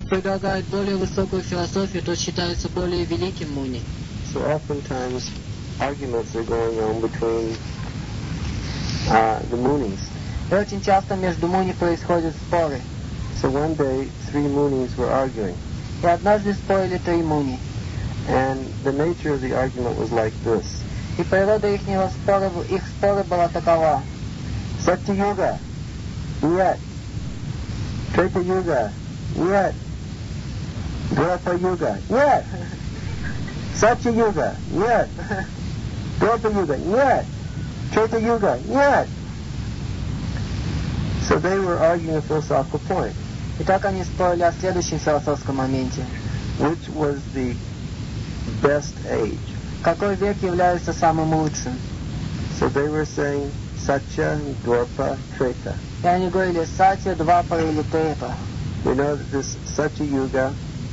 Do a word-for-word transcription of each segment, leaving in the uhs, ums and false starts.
предлагает более высокую философию, тот считается более великим муни. So oftentimes arguments are going on between uh, the munis. И очень часто между муни происходят споры. So one day, three munis were arguing. И однажды спорили три муни. And the nature of the argument was like this. И природа ихнего спора, их спора была такова. Satya Yuga, нет. Treta Yuga, нет. Dwapara Yuga, нет. Satya Yuga, нет. Dwapara Yuga, нет. Treta Yuga, нет. So they were arguing a philosophical point. И так они спорили о следующем философском моменте. Which was the best age? Какой век является самым лучшим? So they were saying Satya, Dwapara, Treta. И они говорили Сатья, Двапара или Трета. We know that this Satya Yuga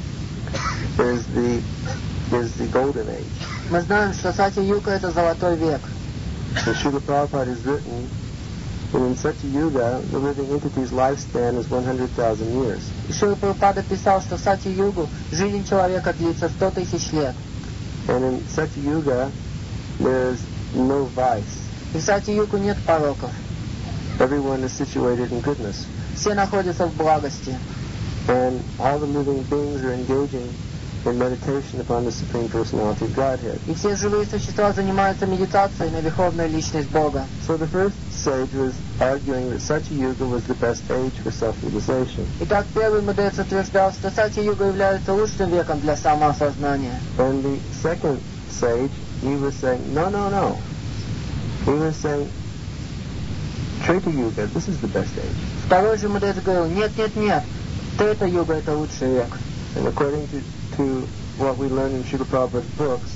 is the is the golden age. Мы знаем, что Сатья-юга это золотой век. And Srila Prabhupada has written that in Satya Yuga the living entity's lifespan is one hundred thousand years. И Шрила Прабхупада писал, что в Сатья-югу жизнь человека длится сто тысяч лет. And in Satya Yuga there is no vice. И в Сатья-югу нет пороков. Everyone is situated in goodness. Все находятся в благости. And all the living beings are engaging in meditation upon the Supreme Personality of Godhead. И все живые существа занимаются медитацией на Верховную Личность Бога. So the first sage was arguing that Satya Yuga was the best age for self-realization. Итак, первый мудрец утверждал, что Сатья-юга является лучшим веком для самоосознания. And the second sage, he was saying, no, no, no. He was saying, Treta Yuga, this is the best age. Второй же мудрец говорил, нет, нет, нет, Трета-юга это лучший век. And according to, to what we learn in Srila Prabhupada's books,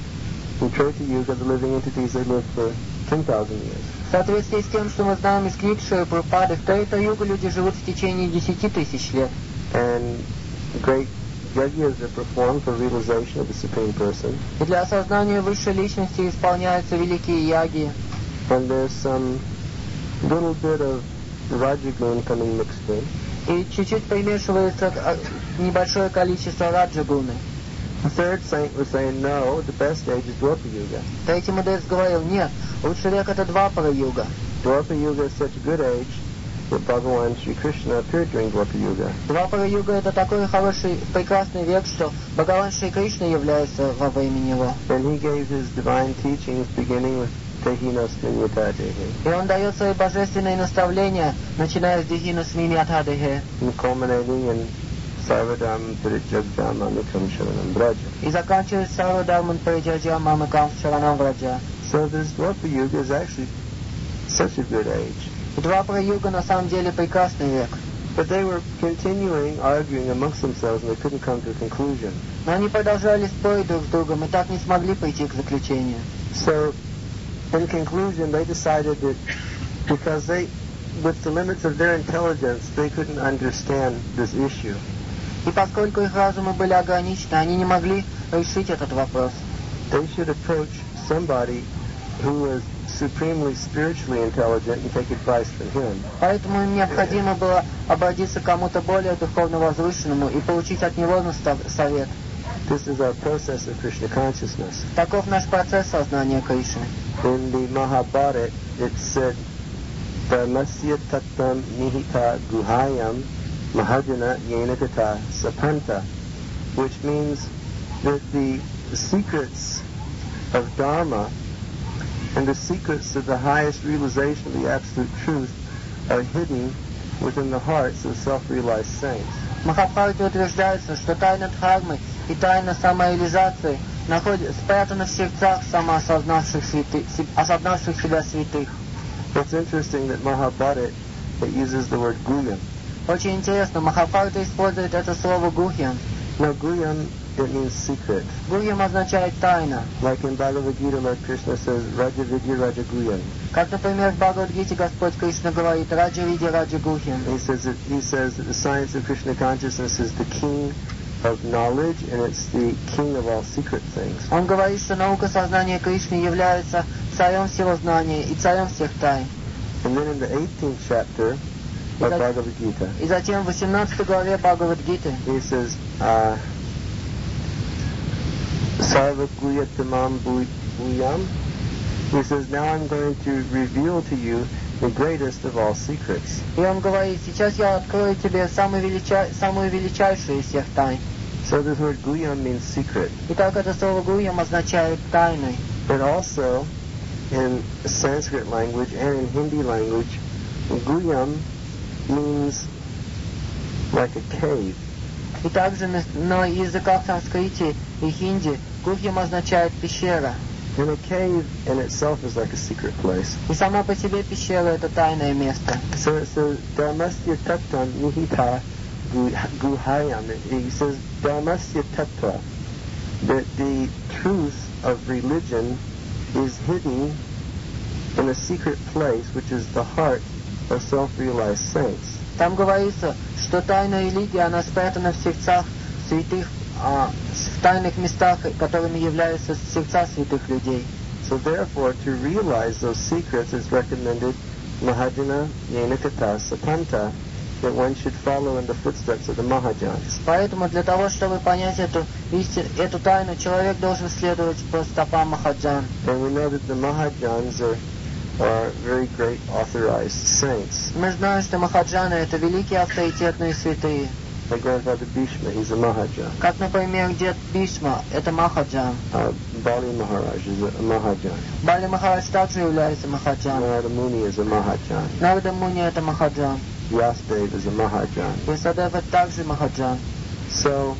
in Treta Yuga, the living entities, they live for ten thousand years. В соответствии с тем, что мы знаем из книг Шрилы Прабхупады, в Трета-югу люди живут в течение десяти тысяч лет. And great yajnas are performed for realization of the Supreme Person. И для осознания высшей личности исполняются великие яги. And there's some little bit of Rajagun coming mixed in. И чуть-чуть примешивается небольшое количество раджагуны. The third saint was saying, no, the best age is Dwapara Yuga. Третий мудрец говорил, нет, лучший век это Двапара-юга. Dwapara Yuga is such a good age that Bhagavan Sri Krishna appeared during Dwapara Yuga. Двапара-юга это такой хороший, прекрасный век, что Бхагаван Шри Кришна является во время него. And he gave his divine teachings beginning with Tehina Sminyata Dehe, И он дает свои божественные наставления, начиная с Дихина Сминьятадехе, and culminating in Sarvadharma Parijagdam Amikam Sharanam Braja. и заканчивая Сарвадharман Париджаджа Мамакам Шаранам Враджа. So this Dwapara Yuga is actually such a good age. И Двапара-юга на самом деле прекрасный век. But they were continuing arguing amongst themselves and they couldn't come to a conclusion. Но они продолжали спорить друг с другом и так не смогли прийти к заключению. So in conclusion, they decided that because they, with the limits of their intelligence, they couldn't understand this issue. И поскольку их разумы были ограничены, они не могли решить этот вопрос. They should approach somebody who was supremely spiritually intelligent and take advice from him. Поэтому им необходимо было обратиться к кому-то более духовно возвышенному и получить от него настав... совет. This is our process of Krishna consciousness. Таков наш процесс сознания Кришны. In the Mahabharata, it said, Dharmasya tattam nihita guhayam mahajana yenakata sapanta, which means that the secrets of Dharma and the secrets of the highest realization of the absolute truth are hidden within the hearts of self-realized saints. В Махабхарате утверждается, что тайна дхармы и тайна самореализации находятся спрятаны в сердцах самоосознавших святых, осознавших себя святых. It's interesting that Mahabharata it uses the word guyam. Очень интересно, Махабхарата использует это слово гухьям. Now guyam, it means secret. Гухьям означает тайна. Like in Bhagavad Gita, Lord Krishna says, Raja Vidya Raja Guyam. Как, например, в Бхагавад-гите Господь Кришна говорит Раджа Видья Раджа Гухьям. He says that he says that the science of Krishna consciousness is the king of knowledge and it's the king of all secret things. Он говорит, что наука сознания Кришны является царем всего знания и царем всех тайн. And then in the eighteenth chapter, of Bhagavad Gita. И затем в восемнадцатой главе Бхагавад-гиты He says, uh, Sarva Guyatamam Bhuyam. He says, now I'm going to reveal to you the greatest of all secrets. И он говорит, сейчас я открою тебе самую, велича... самую величайшую из всех тайн. So this word Guyam means secret. Итак, это слово Гуям означает тайной. But also, in Sanskrit language and in Hindi language, Guyam means like a cave. И также на, на языках санскрите и хинди Гуям означает пещера. And a cave in itself is like a secret place. И сама по себе пещера это тайное место. So it says, Dharmasya Tattam Nihita Guhayam. He says, Dharmasya Tattva, that the truth of religion is hidden in a secret place, which is the heart of self-realized saints. Там говорится, что тайна религии, она спрятана в сердцах святых, а, в тайных местах, которыми являются сердца святых людей. So therefore, to realize those secrets, it's recommended Mahajana Yenakata Sapanta, that one should follow in the footsteps of the Mahajans. Поэтому для того, чтобы понять эту истину, эту тайну, человек должен следовать по стопам Махаджан. And we know that the Mahajans are, are very great authorized saints. Мы знаем, что Махаджаны это великие авторитетные святые. My grandfather Bhishma, he's a Mahajan. Как, например, дед Бишма, это Махаджан. Uh, Bali Maharaj is a, a Mahajan. Бали Махарадж также является Махаджан. Narada Muni is a Mahajan. Нарада Муни это Махаджан. Vyasadeva is a Mahajan. Вьясадева также Махаджан. So,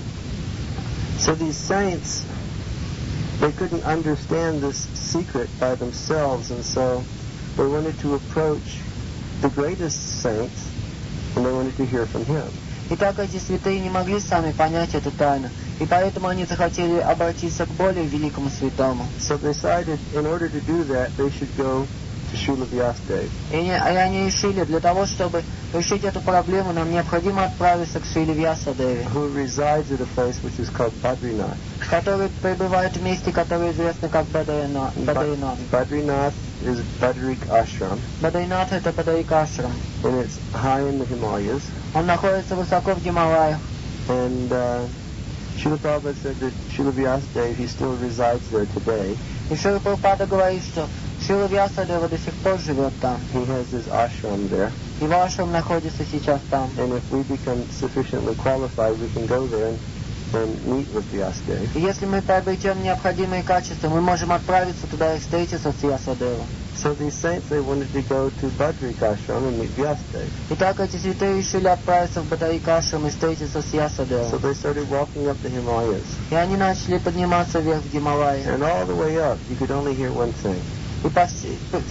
so these saints, they couldn't understand this secret by themselves, and so they wanted to approach the greatest saint, and they wanted to hear from him. Итак, эти святые не могли сами понять эту тайну, и поэтому они захотели обратиться к более великому святому. So they decided, in order to do that, they should go to Srila Vyasadeva. И они, и они решили, для того, чтобы решить эту проблему, нам необходимо отправиться к Шриле Вьясадеве, who resides at a place which is called Badrinath. который пребывает в месте, которое известно как Бадрина- Бадринат. Badrinath is Badrik Ashram, Бадринат это Бадрик Ашрам. and it's high in the Himalayas. Он находится высоко в Гималаях. And uh, Srila Prabhupada said that Srila Vyasadeva, he still resides there today. И Шрила Прабхупада говорит, что Шрила Вьясадева до сих пор живет там. He has his ashram there. Его ашрам находится сейчас там. And if we become sufficiently qualified, we can go there and, and meet with Vyasadeva. И если мы приобретем необходимые качества, мы можем отправиться туда и встретиться с Вьясадевом. So these saints, they wanted to go to Badrik Ashram and meet Vyasadeva. Итак, эти святые решили отправиться в Бадрик Ашрам и встретиться с So Вьясадевом. they started walking up the Himalayas. И они начали подниматься вверх в Гималаи. And all the way up, you could only hear one thing. И по, вс- по,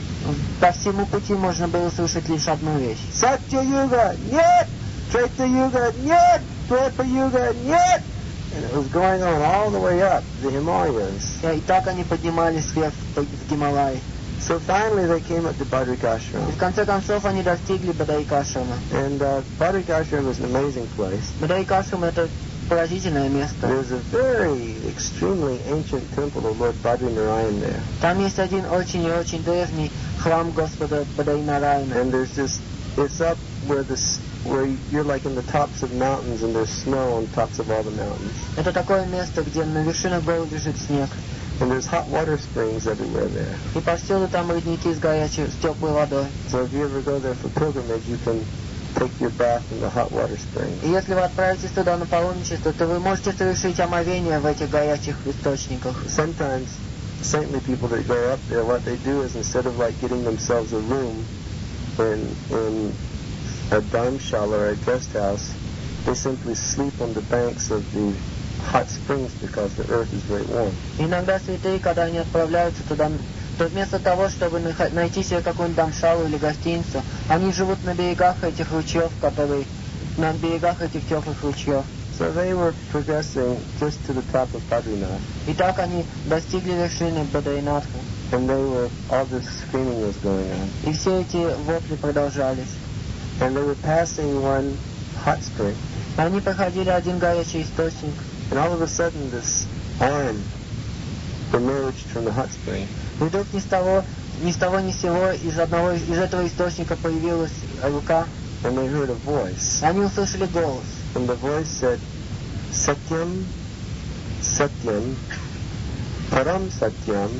по всему пути можно было слышать лишь одну вещь. Satya Yuga, нет! Treta Yuga, нет! Dwapara Yuga, нет! And it was going on all the way up the Himalayas. И так они поднимались вверх в в Гималаи. So finally they came up to Badrik И Ashram. в конце концов они достигли Бадрик Ашрама. And uh, Badrik Ashram is an amazing place. Бадрик Ашрам это поразительное место. There's a very extremely ancient temple of Lord Badrinarayan there. Там есть один очень и очень древний храм Господа Бадринарайана. And there's just, it's up where this, where you're like in the tops of mountains and there's snow on tops of all the mountains. Это такое место, где на вершинах гор лежит снег. And there's hot water springs everywhere there. И повсюду там родники с горячей, с теплой водой. So if you ever go there for pilgrimage, you can take your bath in the hot water springs. И если вы отправитесь туда на паломничество, то вы можете совершить омовение в этих горячих источниках. Sometimes saintly people that go up there, what they do is instead of like getting themselves a room in in a dharamshala or a guest house, they simply sleep on the banks of the hot springs because the earth is very warm. Иногда святые, когда они отправляются туда, то вместо того, чтобы найти себе какую-нибудь дамшалу или гостиницу, они живут на берегах этих ручьев, которые на берегах этих теплых ручьев. So they were progressing just to the top of Badrinath, И так они достигли вершины Бадринатха. and they were, all this screaming was going on. И все эти вопли продолжались. And they were passing one hot spring, Они проходили один горячий источник, and all of a sudden this arm emerged from the hot spring. и вдруг ни с того ни с того ни с сего из одного из этого источника появилась рука. And they heard a voice. Они услышали голос. And the voice said, Satyam, Satyam, Param Satyam,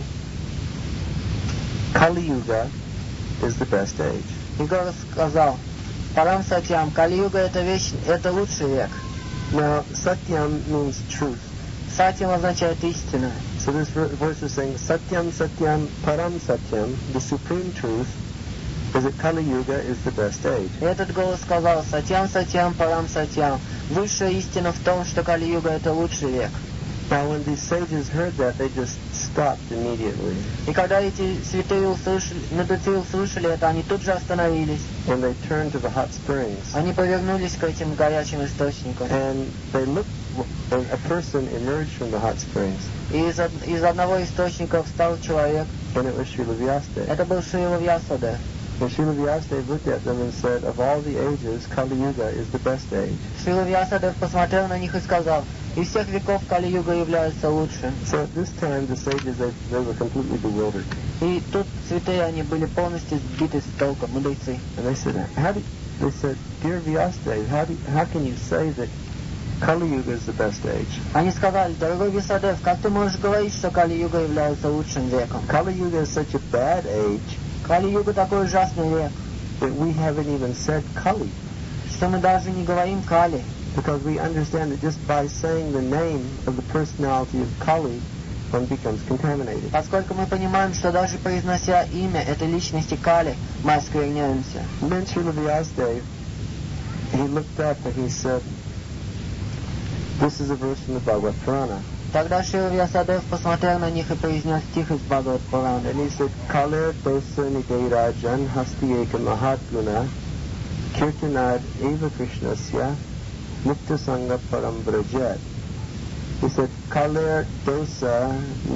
Kali Yuga is the best age. И голос сказал: Парам Сатьям, Кали-юга это вещь, это лучший век. Now, Satyam means truth. Сатьям означает истина. So this voice is saying, Satyam, Satyam, Param Satyam, the supreme truth is that Kali Yuga is the best age. И этот голос сказал: Сатьям, Сатьям, Парам Сатьям. Высшая истина в том, что Кали-юга это лучший век. Now, when these sages heard that, they just stopped immediately. И когда эти святые услышали, мудрецы услышали это, они тут же остановились. And they turned to the hot springs. Они повернулись к этим горячим источникам. And they looked, and a person emerged from the hot springs. И из, из одного источника встал человек. And it was Srila Vyasadeva. Это был Шрила Вьясадев. And Srila Vyasadeva looked at them and said, of all the ages, Kali Yuga is the best age. Шрила Вьясадев посмотрел на них и сказал: из всех веков Кали-юга является лучшим. So at this time, the sages, they, they were completely bewildered. И тут святые, они были полностью сбиты с толка, мудрецы. And they said, how do, they said, dear Vyasadeva, how, do, how can you say that Kali Yuga is the best age? Они сказали: дорогой Вьясадев, как ты можешь говорить, что Кали-юга является лучшим веком? Kali Yuga is such a bad age Кали-юга такой ужасный век, that we haven't even said Kali. что мы даже не говорим Кали. Because we understand that just by saying the name of the personality of Kali, one becomes contaminated. Поскольку мы понимаем, что даже произнося имя этой личности Кали, мы оскверняемся. And then Srila Vyasadeva, he looked up and he said, this is a verse from the Bhagavad Purana. Тогда Шрила Вьясадев посмотрел на них и произнес стих из Бхагават Пурана. And he said, Kaler dosa niderajan hastiyeka mahatguna kirtanad eva krishnasya mukta sangha param vrajat. He said, Kaler dosa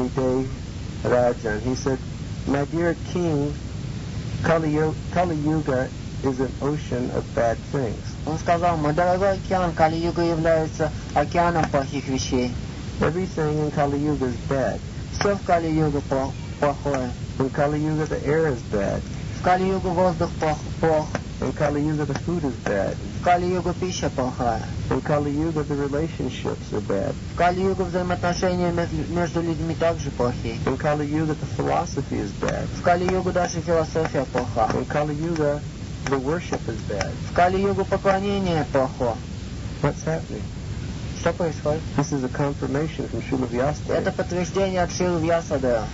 niderajan. He said, my dear king, Kali, Kali Yuga is an ocean of bad things. Он сказал: мой дорогой океан, Кали-юга является океаном плохих вещей. Everything in Kali Yuga is bad. Все в Кали-югу плохое. In Kali Yuga the air is bad. В Кали-югу воздух плох. In Kali Yuga the food is bad. В Кали-югу пища плохая. In Kali Yuga the relationships are bad. В Кали-югу взаимоотношения между людьми также плохие. In Kali Yuga the philosophy is bad. В Кали-югу даже философия плоха. In Kali Yuga the worship is bad. В Кали-югу поклонение плохо. What's happening? Что происходит? This is a confirmation from Srila Vyasadeva. Это подтверждение от Шрилы Вьясадева.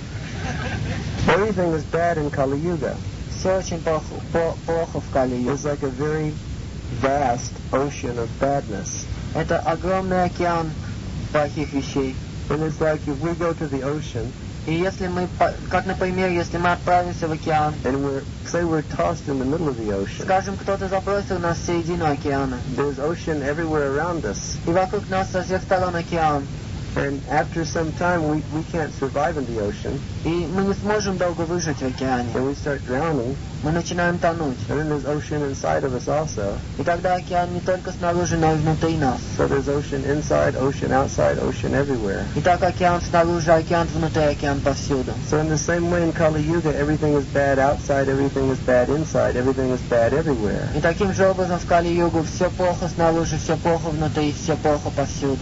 Everything is bad in Kali Yuga. Все очень плохо, плохо в Кали-юге. It's like a very vast ocean of badness. Это огромный океан плохих вещей. And it's like if we go to the ocean, и если мы, как, например, если мы отправимся в океан, and we're, say we're tossed in the middle of the ocean, скажем, кто-то забросил нас в середину океана, there's ocean everywhere around us, и вокруг нас со всех сторон океан, and after some time we, we can't survive in the ocean, и мы не сможем долго выжить в океане, and we start drowning, мы начинаем тонуть, and then there's ocean inside of us also, и тогда океан не только снаружи, но и внутри нас. So there's ocean inside, ocean outside, ocean everywhere. И так океан снаружи, океан внутри, океан повсюду. So in the same way in Kali Yuga, everything is bad outside, everything is bad inside, everything is bad everywhere. И таким же образом в Кали-югу все плохо снаружи, все плохо внутри, все плохо повсюду.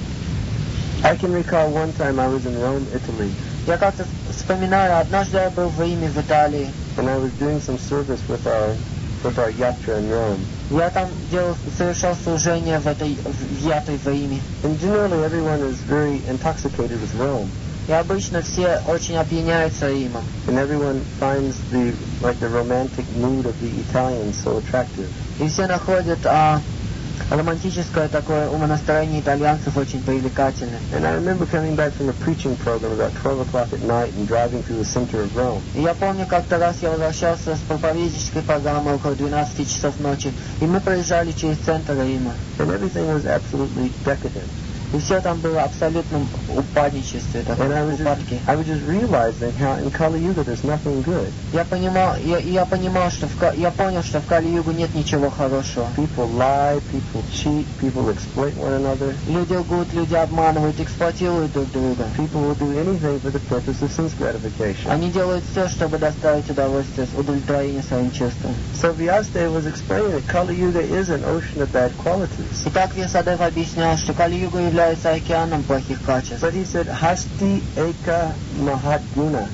I can recall one time I was in Rome, Italy. Я как-то вспоминаю, однажды я был в Риме, в Италии. And I was doing some service with our with our yatra in Rome. Я там делал, совершал служение в этой в ятре в Риме. And generally everyone is very intoxicated with Rome. И обычно все очень опьяняются Римом. And everyone finds the like the romantic mood of the Italians so attractive. И все находят а, романтическое такое умонастроение итальянцев очень привлекательное. And I remember coming back from a preaching program about twelve o'clock at night and driving through the center of Rome. И я помню, как-то раз я возвращался с проповеднической программы около двенадцати часов ночи, и мы проезжали через центр Рима. And everything was absolutely decadent. И все там было абсолютно упадничестве, And I was, упадки. just, I was just realizing how in Kali Yuga there's nothing good. Я понимал, я, я понимал, что в, я понял, что в Кали-югу нет ничего хорошего. People lie, people cheat, people exploit one another. Люди лгут, люди обманывают, эксплуатируют друг друга. People will do anything for the purpose of sense gratification. Они делают все, чтобы доставить удовольствие, удовлетворение своим чувствам. So Vyasdeva was explaining that Kali Yuga is an ocean of bad qualities. Итак, Вьясадев объяснял, что Кали-юга является океаном плохих качеств. But he said, Hasti Eka Mahadguna.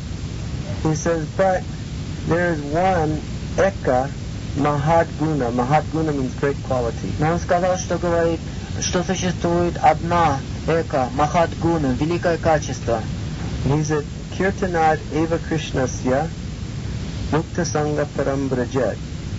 He says, but there is one Eka Mahadguna. Mahadguna means great quality. Но он сказал, что говорит, что существует одна эка, Махадгуна, великое качество. He said, Kirtanad Eva Krishnasya Mukta Sangha Parambrajet.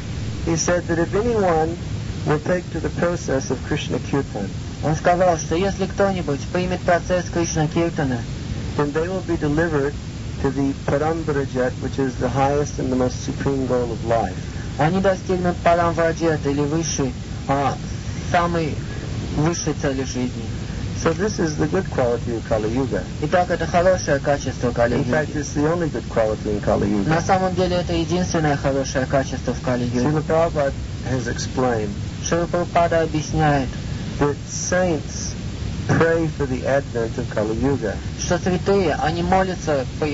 He said that if anyone will take to the process of Krishna Kirtan, Он сказал, что если кто-нибудь примет процесс Кришна Киртана, then they will be delivered to the Parambrajet, which is the highest and the most supreme goal of life. они достигнут Парамвраджет, или высшей, а, самой высшей цели жизни. So this is the good quality of Kali Yuga. Итак, это хорошее качество In fact, Кали-юги. it's the only good quality in Kali На Yuga. самом деле это единственное хорошее качество в Кали-юге. Srila Prabhupada has explained Шрила Прабхупада объясняет, that saints pray for the advent of Kali Yuga. что святые, они молятся по-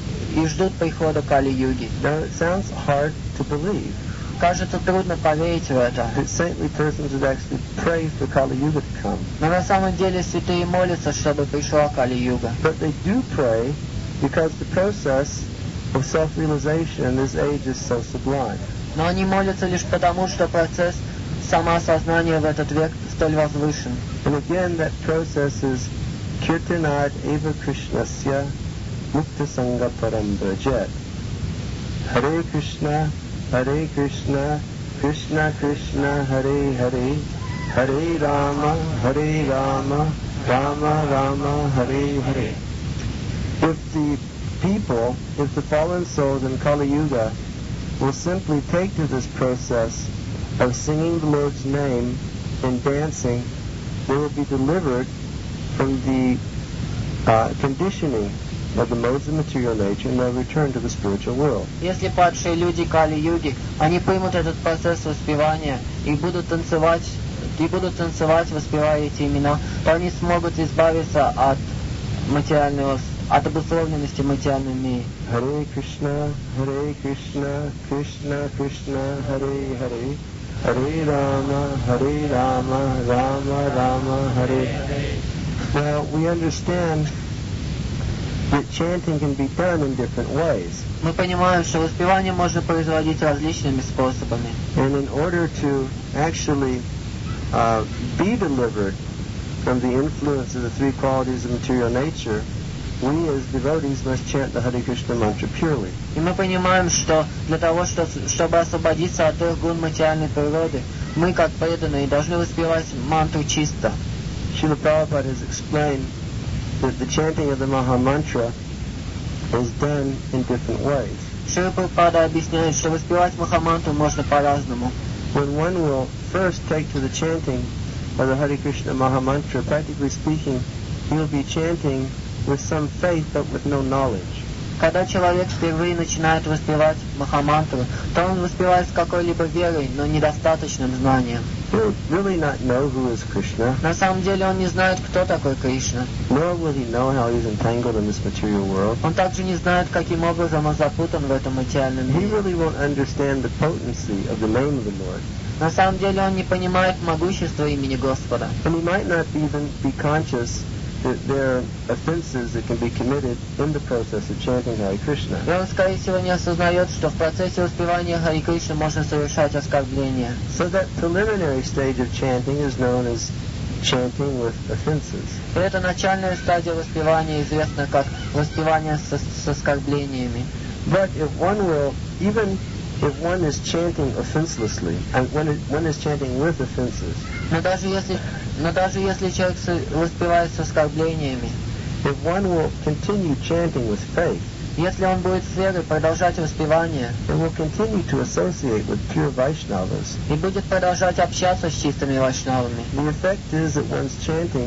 и ждут прихода Кали-юги. Now it sounds hard to believe Кажется, трудно поверить в это. that saintly persons would actually pray for Kali Yuga to come. Но на самом деле святые молятся, чтобы пришла Кали-юга. But they do pray because the process of self-realization in this age is so sublime. Но они молятся лишь потому, что процесс самоосознания в этот век столь возвышен. And again, that process is Kirtanad Eva Krishnasya Mukta Sangha Parambrajet. Hare Krishna, Hare Krishna, Krishna Krishna, Hare Hare, Hare Rama, Hare Rama, Rama Rama, Hare Hare. If the people, if the fallen souls in Kali Yuga will simply take to this process of singing the Lord's name and dancing, they will be delivered from the uh, conditioning of the modes of material nature and they'll return to the spiritual world. Если падшие люди Кали-юги, они примут этот процесс воспевания и будут танцевать, и будут танцевать, воспевая эти имена, то они смогут избавиться от материального, от обусловленности в материальном мире. Hare Krishna, Hare Krishna, Krishna Krishna, Hare Hare, Hare Rama, Hare Rama, Rama Rama, Hare Hare. Now we understand that chanting can be done in different ways. Мы понимаем, что воспевание можно производить различными способами. And in order to actually uh, be delivered from the influence of the three qualities of material nature, we as devotees must chant the Hare Krishna mantra purely. И мы понимаем, что для того, что, чтобы освободиться от трех гун материальной природы, мы, как преданные, должны воспевать мантру чисто. Srila Prabhupada has explained that the chanting of the Maha Mantra is done in different ways. Шрила Прабхупада объясняет, что воспевать Махамантру можно по-разному. When one will first take to the chanting of the Hare Krishna Maha Mantra, practically speaking, he will be chanting with some faith but with no knowledge. Когда человек впервые начинает воспевать Махамантру, то он воспевает с какой-либо верой, но недостаточным знанием. He will really not know who is Krishna, На самом деле он не знает, кто такой Кришна. nor will he know how he's entangled in this material world. Он также не знает, каким образом он запутан в этом материальном He мире. really won't understand the potency of the name of the Lord. На самом деле он не понимает могущества имени Господа. And he might not even be conscious that there are offenses that can be committed in the process of chanting Hare Krishna. И он, скорее всего, не осознает, что в процессе воспевания Хари Кришны можно совершать оскорбления. So that preliminary stage of chanting is known as chanting with offenses. И эта начальная стадия воспевания известна как воспевание со- с оскорблениями. But if one will, even if one is chanting offenselessly, and one is, one is chanting with offenses, Но даже если, но даже если человек со- воспевает с оскорблениями, if one will continue chanting with faith, если он будет с верой продолжать воспевание and will continue to associate with pure Vaishnavas, и будет продолжать общаться с чистыми вайшнавами, the effect is that one's chanting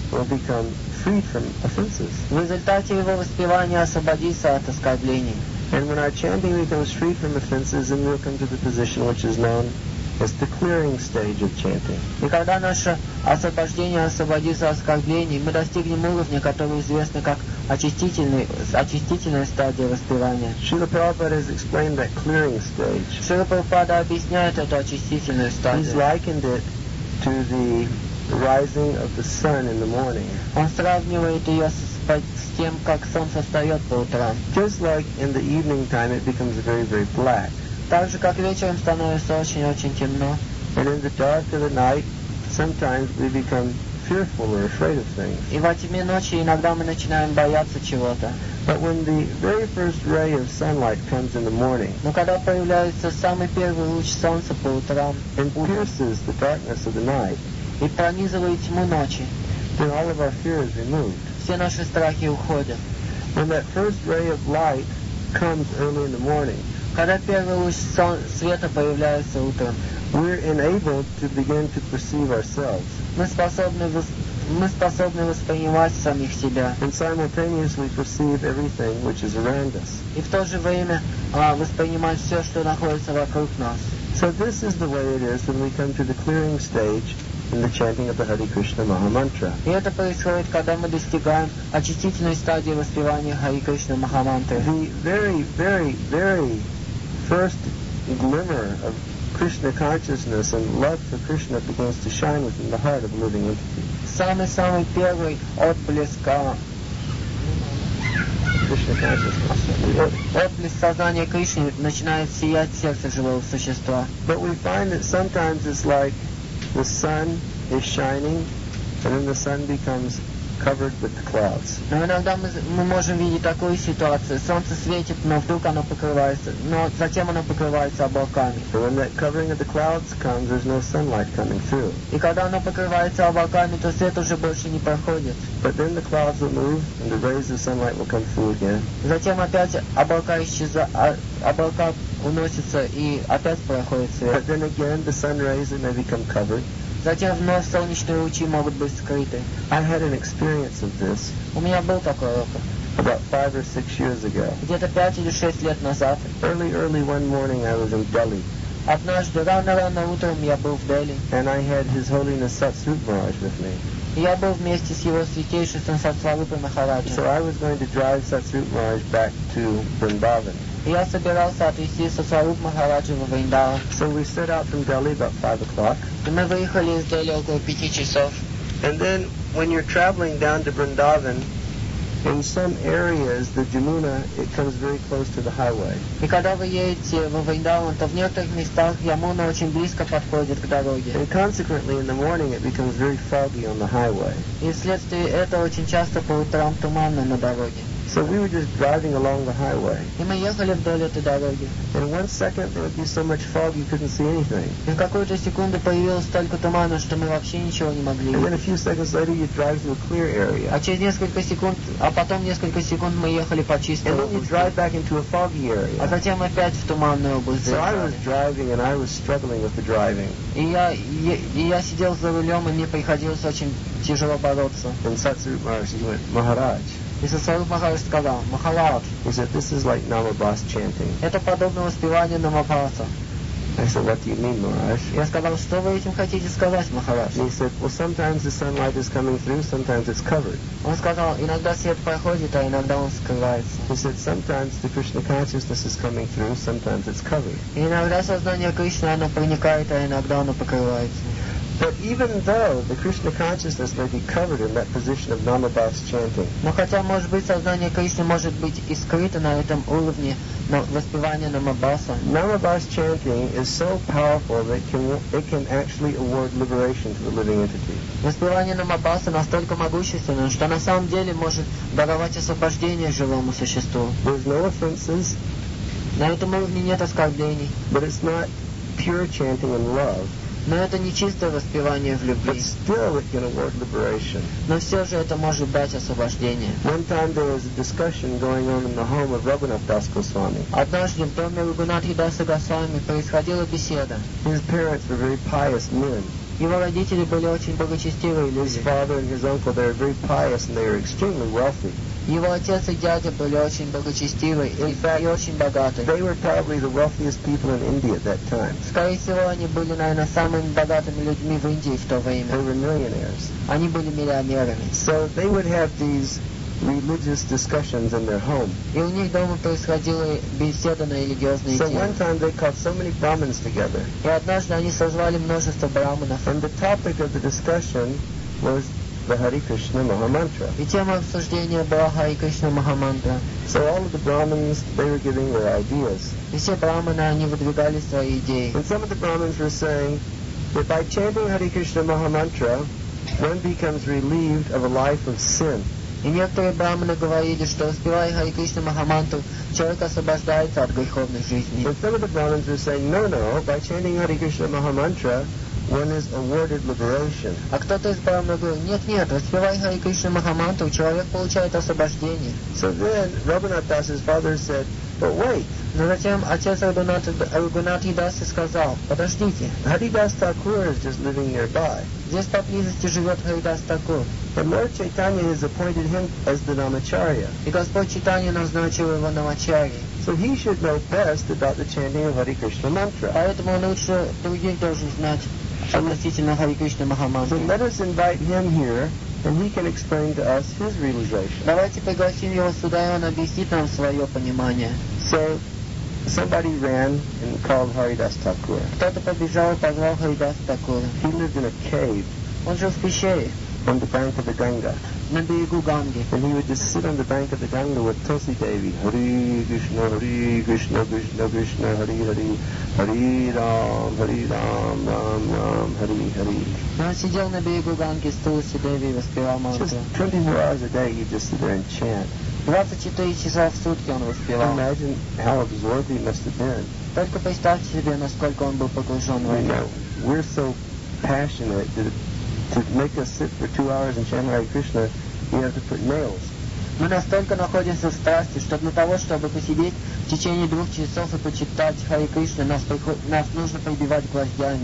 will become freed from offenses. В результате его воспевания освободится от оскорблений. And when our chanting becomes freed from offenses, then we'll come to the position which is known as the clearing stage of chanting. И когда наше освобождение освободится от оскорблений, мы достигнем уровня, который известен как очистительный, очистительная стадия воспевания. Srila Prabhupada has explained that clearing stage. Шрила Прабхупада объясняет эту очистительную He's стадию. likened it to the rising of the sun in the morning. Он сравнивает ее с, с тем, как солнце встает по утрам. Just like in the evening time it becomes very, very black. Так же, как вечером становится очень-очень темно. And in the dark of the night, sometimes we become fearful or afraid of things. И во тьме ночи иногда мы начинаем бояться чего-то. But when the very first ray of sunlight comes in the morning Но когда появляется самый первый луч солнца по утрам and pierces the darkness of the night, и пронизывает тьму ночи, then all of our fear is removed. все наши страхи уходят. When that first ray of light comes early in the morning, Когда первый луч сон- света появляется утром, we're enabled to begin to perceive ourselves мы способны, вос- мы способны воспринимать самих себя and simultaneously perceive everything which is around us. и в то же время а, воспринимать все, что находится вокруг нас. So this is the way it is when we come to the clearing stage in the chanting of the Hare Krishna Maha Mantra. И это происходит, когда мы достигаем очистительной стадии воспевания Хари Кришна Махамантры. The very, very, very first glimmer of Krishna consciousness and love for Krishna begins to shine within the heart of a living entity. Самый-самый первый отблеск, а, Krishna consciousness. отблеск сознания Кришны начинает сиять в сердце живого существа. But we find that sometimes it's like the sun is shining and then the sun becomes covered with the clouds. Но иногда мы, мы можем видеть такую ситуацию. Солнце светит, но вдруг оно покрывается, но затем оно покрывается облаками. And when that covering of the clouds comes, there's no sunlight coming through. И когда оно покрывается облаками, то свет уже больше не проходит. But then the clouds will move and the rays of sunlight will come through again. Затем опять облака исчезают, а, облака уносятся и опять проходит свет. But then again, the sun rays may become covered. Затем вновь солнечные лучи могут быть скрыты. I had an experience of this У меня был такой опыт. about five or six years ago. Где-то пять или шесть лет назад. Early, early one morning, I was in Delhi, Однажды рано-рано утром я был в Дели. and I had His Holiness Satsrup Maharaj with me. И я был вместе с его святейшеством Сатсварупой Махараджем. So I was going to drive Satsrup Maharaj back to Vrindavan. И я собирался отвезти Сатсваруп Махараджа во Вриндаван. So we set out from Delhi about five o'clock. И мы выехали из Дели около пяти часов. And then when you're traveling down to Vrindavan, in some areas, the Jamuna, it comes very close to the highway. И когда вы едете во Вриндаван, то в некоторых местах Ямуна очень близко подходит к дороге. And consequently, in the morning, it becomes very foggy on the highway. И вследствие этого очень часто по утрам туманно на дороге. So we were just driving along the highway. И мы ехали вдоль этой дороги. And in one second, there would be so much fog you couldn't see anything. И в какую-то секунду появилось столько тумана, что мы вообще ничего не могли And then a видеть. few seconds later, you drive to a clear area. А через несколько секунд, а потом несколько секунд мы ехали по чистой And then you области. drive back into a foggy А area. затем опять в туманную область So I was заехали. driving, and I was struggling with the driving. И я, и, и я сидел за рулем, и мне приходилось очень тяжело бороться. And Satsrup Maharaj, he went, Maharaj. И Сатсваруп Махарадж сказал: Махарадж, He said, this is like Namabas chanting. это подобно воспеванию Намабаса. I said, what do you mean, Maharaj? Я сказал: что вы этим хотите сказать, Махарадж? And he said, well, sometimes the sunlight is coming through, sometimes it's covered. Он сказал: иногда свет проходит, а иногда он скрывается. He said, sometimes the Krishna consciousness is coming through, sometimes it's covered. И иногда сознание Кришны, оно проникает, а иногда оно покрывается. But even though the Krishna consciousness may be covered in that position of Namabas chanting, Но хотя, может быть, сознание Кришны может быть и скрыто на этом уровне но воспевания Намабаса, Namabas chanting is so powerful that it can, it can actually award liberation to the living entity. воспевание Намабаса настолько могущественно, что на самом деле может даровать освобождение живому существу. There's no offenses, На этом уровне нет оскорблений, but it's not pure chanting in love. но это не чистое воспевание в But любви. still it can award liberation. Но все же это может дать освобождение. One time there was a discussion going on in the home of Raghunath Das Goswami. Однажды в доме Рагунатхи Даса Госвами происходила беседа. His parents were very pious men. Его родители были очень благочестивые His люди. father and his uncle, they were very pious and they were extremely wealthy. Его отец и дядя были очень благочестивые и, In fact, и очень богатые. They were probably the wealthiest people in India at that time. Скорее всего, они были, наверное, самыми богатыми людьми в Индии в то They время. were millionaires. Они были миллионерами. So they would have these religious discussions in their home. И у них дома происходила беседа на религиозные So темы. one time they called so many Brahmins together. И однажды они созвали множество браманов. And the topic of the discussion was the Hare Krishna Mahamantra. И тема обсуждения была Хари Кришна Махамантра. So all of the Brahmins, they were giving their ideas. И все браманы, они выдвигали свои идеи. And some of the Brahmins were saying that by chanting Hare Krishna Mahamantra, one becomes relieved of a life of sin. И некоторые браманы говорили, что успевая Хари Кришна Махамантру, человек освобождается от греховной жизни. And some of the Brahmins were saying, no, no, by chanting Hare Krishna Mahamantra, one is awarded liberation. А кто-то из браманов говорил, нет, нет, успевая Хари Кришна Махамантру, человек получает освобождение. So then Rabindranath Das's father said, but wait, Но затем отец Рагунатхи Даси сказал, подождите, Haridas Thakur is just living nearby. здесь поблизости живет Харидас Такур. But Lord Chaitanya has appointed him as the Namacharya. И Господь Чайтанья назначил его намачарьей. So he should know best about the chanting of Hare Krishna mantra. Поэтому он лучше других должен знать относительно Хари Кришна So Махамантры. let us invite him here, and he can explain to us his realization. Давайте пригласим его сюда, и он объяснит нам свое понимание. So somebody ran and called Haridas Thakur. Кто-то побежал и позвал Харидас Такура. He lived in a cave Он жил в пещере on the bank of the Ganga. на берегу Ганги. And he would just sit on the bank of the Ganga with Tulsi Devi. Hare Krishna, Hare Krishna, Krishna Krishna, Hare Hare, Hare Ram, Hare Ram, Ram Ram, Hare Hare. И он сидел на берегу Ганги с Тулси Деви и воспевал мантру. Just twenty-four hours a day, he'd just sit there and chant. двадцать четыре часа в сутки он воспевал. Imagine how absorbed he must have been. Только представьте себе, насколько он был погружен в I это. know we're so passionate that to make us sit for two hours and chant Hare Krishna, you have to put nails. Мы настолько находимся в страсти, что для того, чтобы посидеть в течение двух часов и почитать Хари Кришна, нас, приход... нас нужно прибивать гвоздями.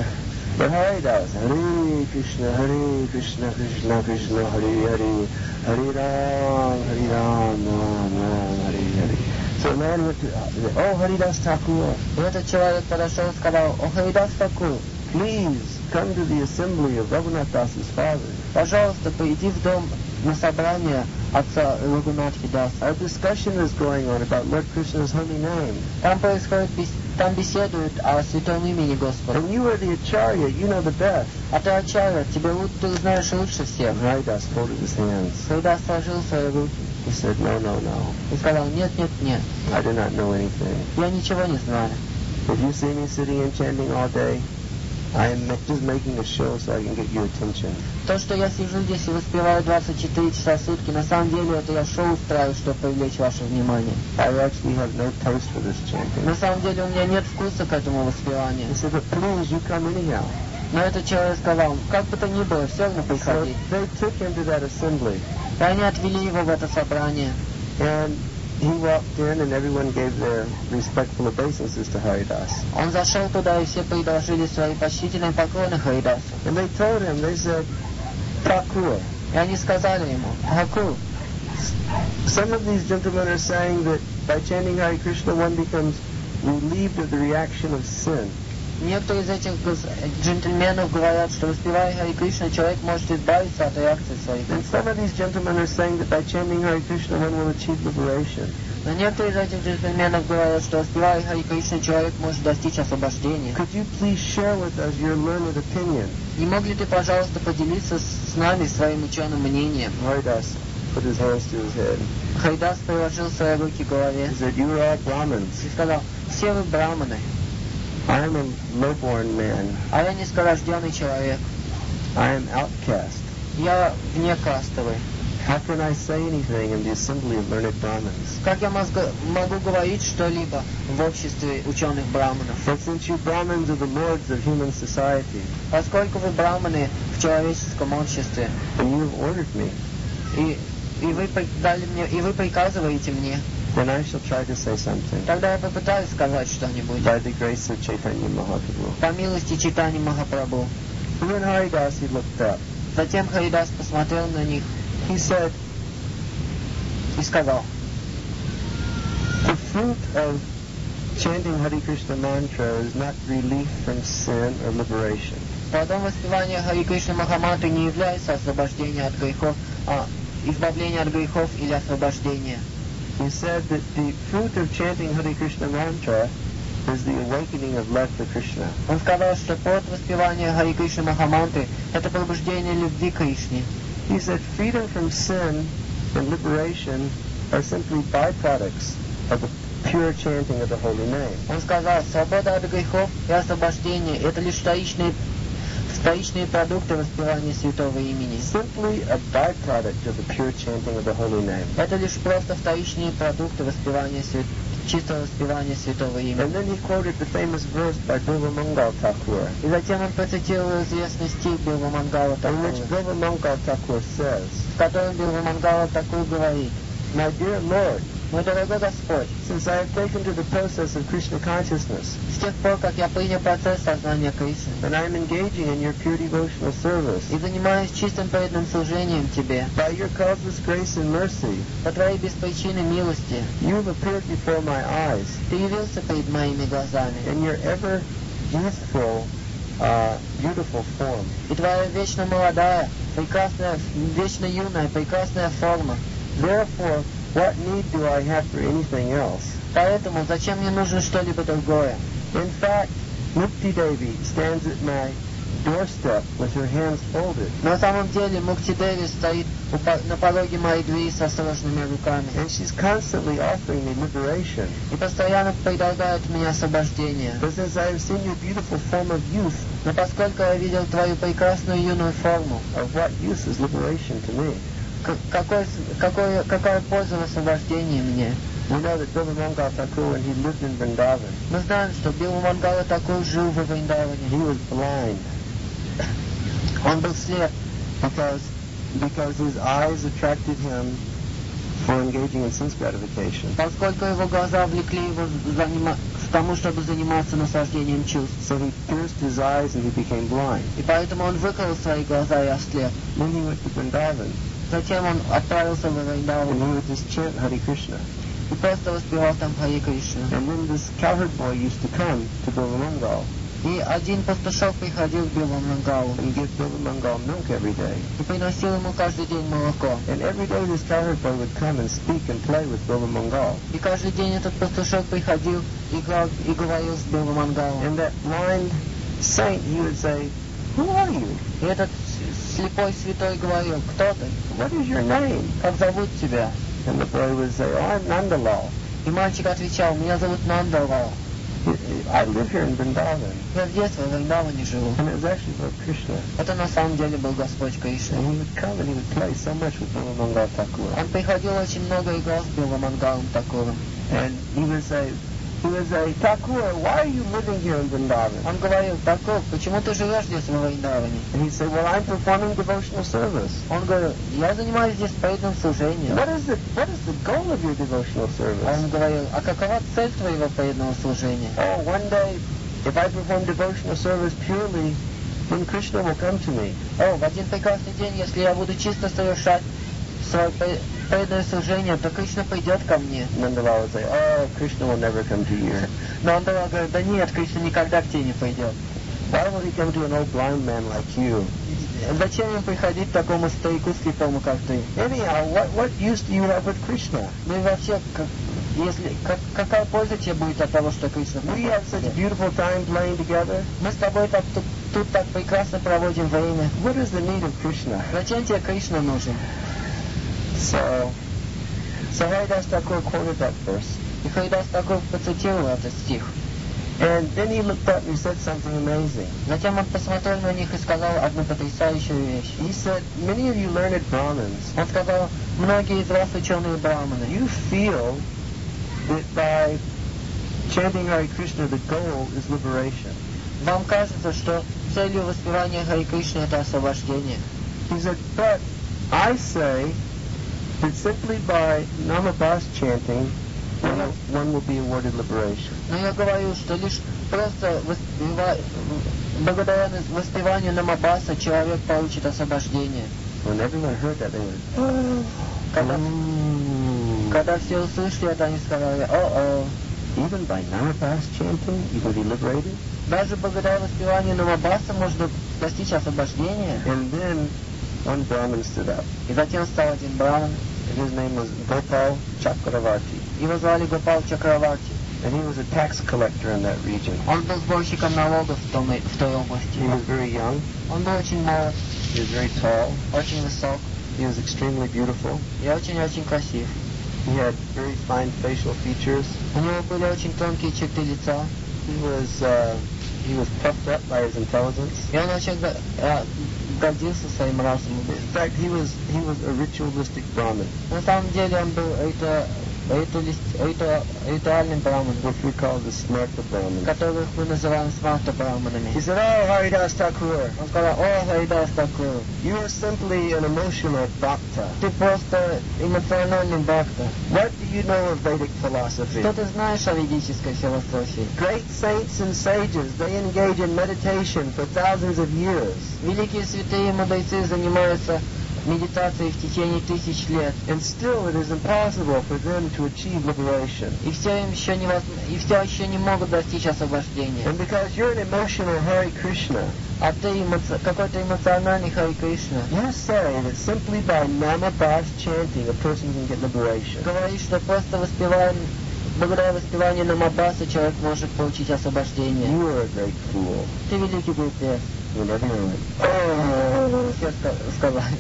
But Haridas, Hare Krishna, Hare Krishna, Krishna Krishna, Hare Hare, Hare Ram, Hare Ram, Ram Ram, Hare Hare. So a man went to, oh Haridas Thakur, И этот человек подошел и сказал, о Харидас Такур, please come to the assembly of Rabindranath Das's father. пожалуйста, приди в дом на собрание отца Рагунатхи Даса. Our discussion is going on about Lord Krishna's holy name. Там происходит, бес... там беседуют о святом имени Господа. And you are the Acharya, you know the best. А ты Ачарья, тебе лу- ты знаешь лучше всех. And Haridas folded his hands. Харидас сложил свои руки He said, no, no, no, и сказал, нет, нет, нет, I do not know anything. я ничего не знаю. If you see me sitting and chanting all day, I am just making a show so I can get your attention. То, что я сижу здесь и воспеваю двадцать четыре часа в сутки, на самом деле это я шоу устраиваю, чтобы привлечь ваше внимание. I actually have no taste for this chanting. На самом деле у меня нет вкуса к этому воспеванию. He said, but please, you come anyhow. Но этот человек сказал, как бы то ни было, все равно So приходи. they took him to that assembly. И они отвели его в это собрание. And he walked in and everyone gave their respectful obeisances to Haridas. Он зашел туда, и все предложили свои почтительные поклоны Харидасу. And they told him, they said, Thakur. И они сказали ему, Тхакур, Some of these gentlemen are saying that by chanting Hare Krishna one becomes relieved of the reaction of sin. некоторые из этих гос- джентльменов говорят, что воспевая Хари Кришна, человек может избавиться от реакции своих. And some of these gentlemen are saying that by chanting Hare Krishna one will achieve liberation. Но некоторые из этих джентльменов говорят, что воспевая Хари Кришна, человек может достичь освобождения. Could you please share with us your learned opinion? Не мог ли ты, пожалуйста, поделиться с нами своим ученым мнением? Haridas put his hands to his head. Харидас приложил свои руки к голове He said, you are all Brahmins. и сказал, все вы браманы, I am a low-born man. а я низкорожденный человек. I am outcast. Я внекастовый. How can I say anything in the assembly of learned Brahmins? Как я мозго- могу говорить что-либо в обществе ученых браманов? But since you Brahmins are the lords of human society, Поскольку вы браманы в человеческом обществе, and you have ordered me, и, и, вы, при- дали мне, и вы приказываете мне, then I shall try to say something тогда я попытаюсь сказать что-нибудь by the grace of Chaitanya Mahaprabhu. по милости Чайтаньи Махапрабху. Then Haridasi looked up. Затем Харидас посмотрел на них He said, и сказал: the fruit of chanting Hare Krishna mantra is not relief from sin or liberation. Плодом воспевания Хари Кришны Махамантры не является освобождение от грехов, а избавление от грехов или освобождение. He said that the fruit of chanting Hare Krishna mantra is the awakening of love for Krishna. Он сказал, что плод воспевания Хари Кришны Махамантры – это пробуждение любви к Кришне. He said freedom from sin and liberation are simply byproducts of the pure chanting of the holy name. Он сказал, свобода от грехов и освобождение – это лишь вторичные, вторичные продукты воспевания святого имени. Simply a byproduct of the pure chanting of the holy name. Это лишь просто вторичные продукты воспевания святого чистого воспевания святого имени. And then he quoted the famous verse by Bilva Mangal Thakur, И затем он процитировал известный стих Билва Мангала in which Такура, Bilva Mangal Thakur says, в котором Билва Мангала Такур говорит: My dear Lord, «Мой дорогой Господь, since I have taken to the process of Krishna consciousness, с тех пор, как я принял процесс сознания Кришны and I am engaging in your pure devotional service, и занимаюсь чистым преданным служением Тебе, by your causeless grace and mercy, по Твоей беспричинной милости, you have appeared before my eyes Ты явился перед моими глазами, in your ever youthful, uh, beautiful form. и Твоя вечно молодая, прекрасная, вечно юная, прекрасная форма. Therefore, what need do I have for anything else? Поэтому зачем мне нужно что-либо другое? In fact, Mukti Devi stands at my doorstep with her hands folded, На самом деле Мукти Деви стоит у по- на пороге моей двери со сложными руками and she's constantly offering me liberation. и постоянно предлагает мне освобождение. But since I have seen your beautiful form of youth, Но поскольку я видел Твою прекрасную юную форму, of what use is liberation to me? к- какой, с- какой, какая польза в освобождении мне? We know that Bilva Mangal Thakur, when he lived in Vrindavan, Мы знаем, что Билва Мангала Такур жил во he Вриндаване. was blind Он был слеп, because because his eyes attracted him for engaging in sense gratification. поскольку его глаза влекли его занима- к тому, чтобы заниматься наслаждением чувств. So he pierced his eyes and he became blind. И поэтому он выкрыл свои глаза и ослеп. Then he went to Vrindavan Затем он отправился во and Вриндаван he would just chant Hare Krishna. и просто воспевал там Хари Кришну. And then this cowherd boy used to come to Bilva Mangal И один пастушок приходил к Билву Мангалу and give Bilva Mangal milk every day. и приносил ему каждый день молоко. And every day this cowherd boy would come and speak and play with Bilva Mangal. И каждый день этот пастушок приходил, играл и говорил с Билву Мангалом. And that blind saint, he would say, Who are you? И этот с- слепой святой говорил: «Кто ты? What is your name? Как зовут тебя?» And the boy would say, Oh, I'm Nandalal. И мальчик отвечал: «Меня зовут Нандалал. I live here in Vrindavan. Я в детстве в Вриндаване живу». And it was actually Lord Krishna. Это на самом деле был Господь Кришна. And he would come and he would play so much with Bilva Mangal Thakur. Он приходил очень много играл с Билвом Мангалом Такуром. And he would say, he would say, Thakur, why are you living here in Vrindavan? Он говорил: «Такур, почему ты живешь здесь во Вриндаване?» And he'd say, well, I'm performing devotional service. Он говорил: «Я занимаюсь здесь преданным служением». What is the, what is the goal of your devotional А service? он говорил: «А какова цель твоего преданного служения?» Oh, one day, if I perform devotional service purely, then Krishna will come to me. О, в один прекрасный день, если я буду чисто совершать свое пре- преданное служение, то Кришна придет ко мне. Nandalal would say, oh, Krishna will never come to you. Но он тогда говорит: «Да нет, Кришна никогда к тебе не придет». Why will he come to an old blind man like you? Зачем им приходить к такому старику слепому, как ты? Anyhow, what, what use do you have with Krishna? Ну и вообще, как, если, как, какая польза тебе будет от того, что Кришна We придет have к such a тебе? beautiful time playing together. Мы с тобой так, тут, тут так прекрасно проводим время. What is the need of Krishna? Зачем тебе Кришна нужен? So, so Haridas Thakur quoted that verse. И Харидас Такур процитировал этот стих. And then he looked up and he said something amazing. Затем он посмотрел на них и сказал одну потрясающую вещь. He said, many of you learned Brahmins, Он сказал: «Многие из вас ученые браманы. you feel that by chanting Hare Krishna, the goal is liberation. Вам кажется, что целью воспевания Хари Кришны это освобождение. He said, but I say that simply by Namabas chanting, one will, one will be awarded liberation. Но я говорю, что лишь просто воспева- благодаря воспеванию Намабаса человек получит освобождение. When everyone heard that, they went, oh, Когда, oh. когда все услышали это, они сказали, о-о. Even by Namabas chanting, you can be liberated. Даже благодаря воспеванию Намабаса можно достичь освобождения. And then one Brahmin stood up. И затем стал один браман. And his name was Gopal Chakravarti. Его звали Гопал Чакраварти. And he was a tax collector in that region. Он был сборщиком налогов в, том, в той области. He was very young. Он был очень молод, He was very tall. очень высок He was extremely beautiful. и очень-очень красив. He had very fine facial features. У него были очень тонкие черты лица. He was uh, he was puffed up by his intelligence. И он очень э, гордился своим разумом. In fact, he was he was a ritualistic Brahmin, На самом деле он был это, ритуалист, риту, ритуальным браманом, which we call the Smarta Brahmin. которых мы называем смарта браманами. He said, "Oh, Haridas Thakur, Он сказал, о, Харидас Такур, you are simply an emotional bhakta. ты просто эмоциональный бхакта. What do you know of Vedic philosophy? Что ты знаешь о ведической философии? Great saints and sages, they engage in meditation for thousands of years. Великие святые мудрецы занимаются медитацией в течение тысяч лет. And still it is impossible for them to achieve liberation. И все им еще не воз... и все еще не могут достичь освобождения. And because you're an emotional Hare Krishna, А ты эмоци... какой-то эмоциональный Хари Кришна. you say that simply by Namabas chanting a person can get liberation. Говоришь, что просто воспеваем, благодаря воспеванию Намабаса человек может получить освобождение. You are a great fool. Ты великий глупец. And everyone went, oh. Все ска- сказали.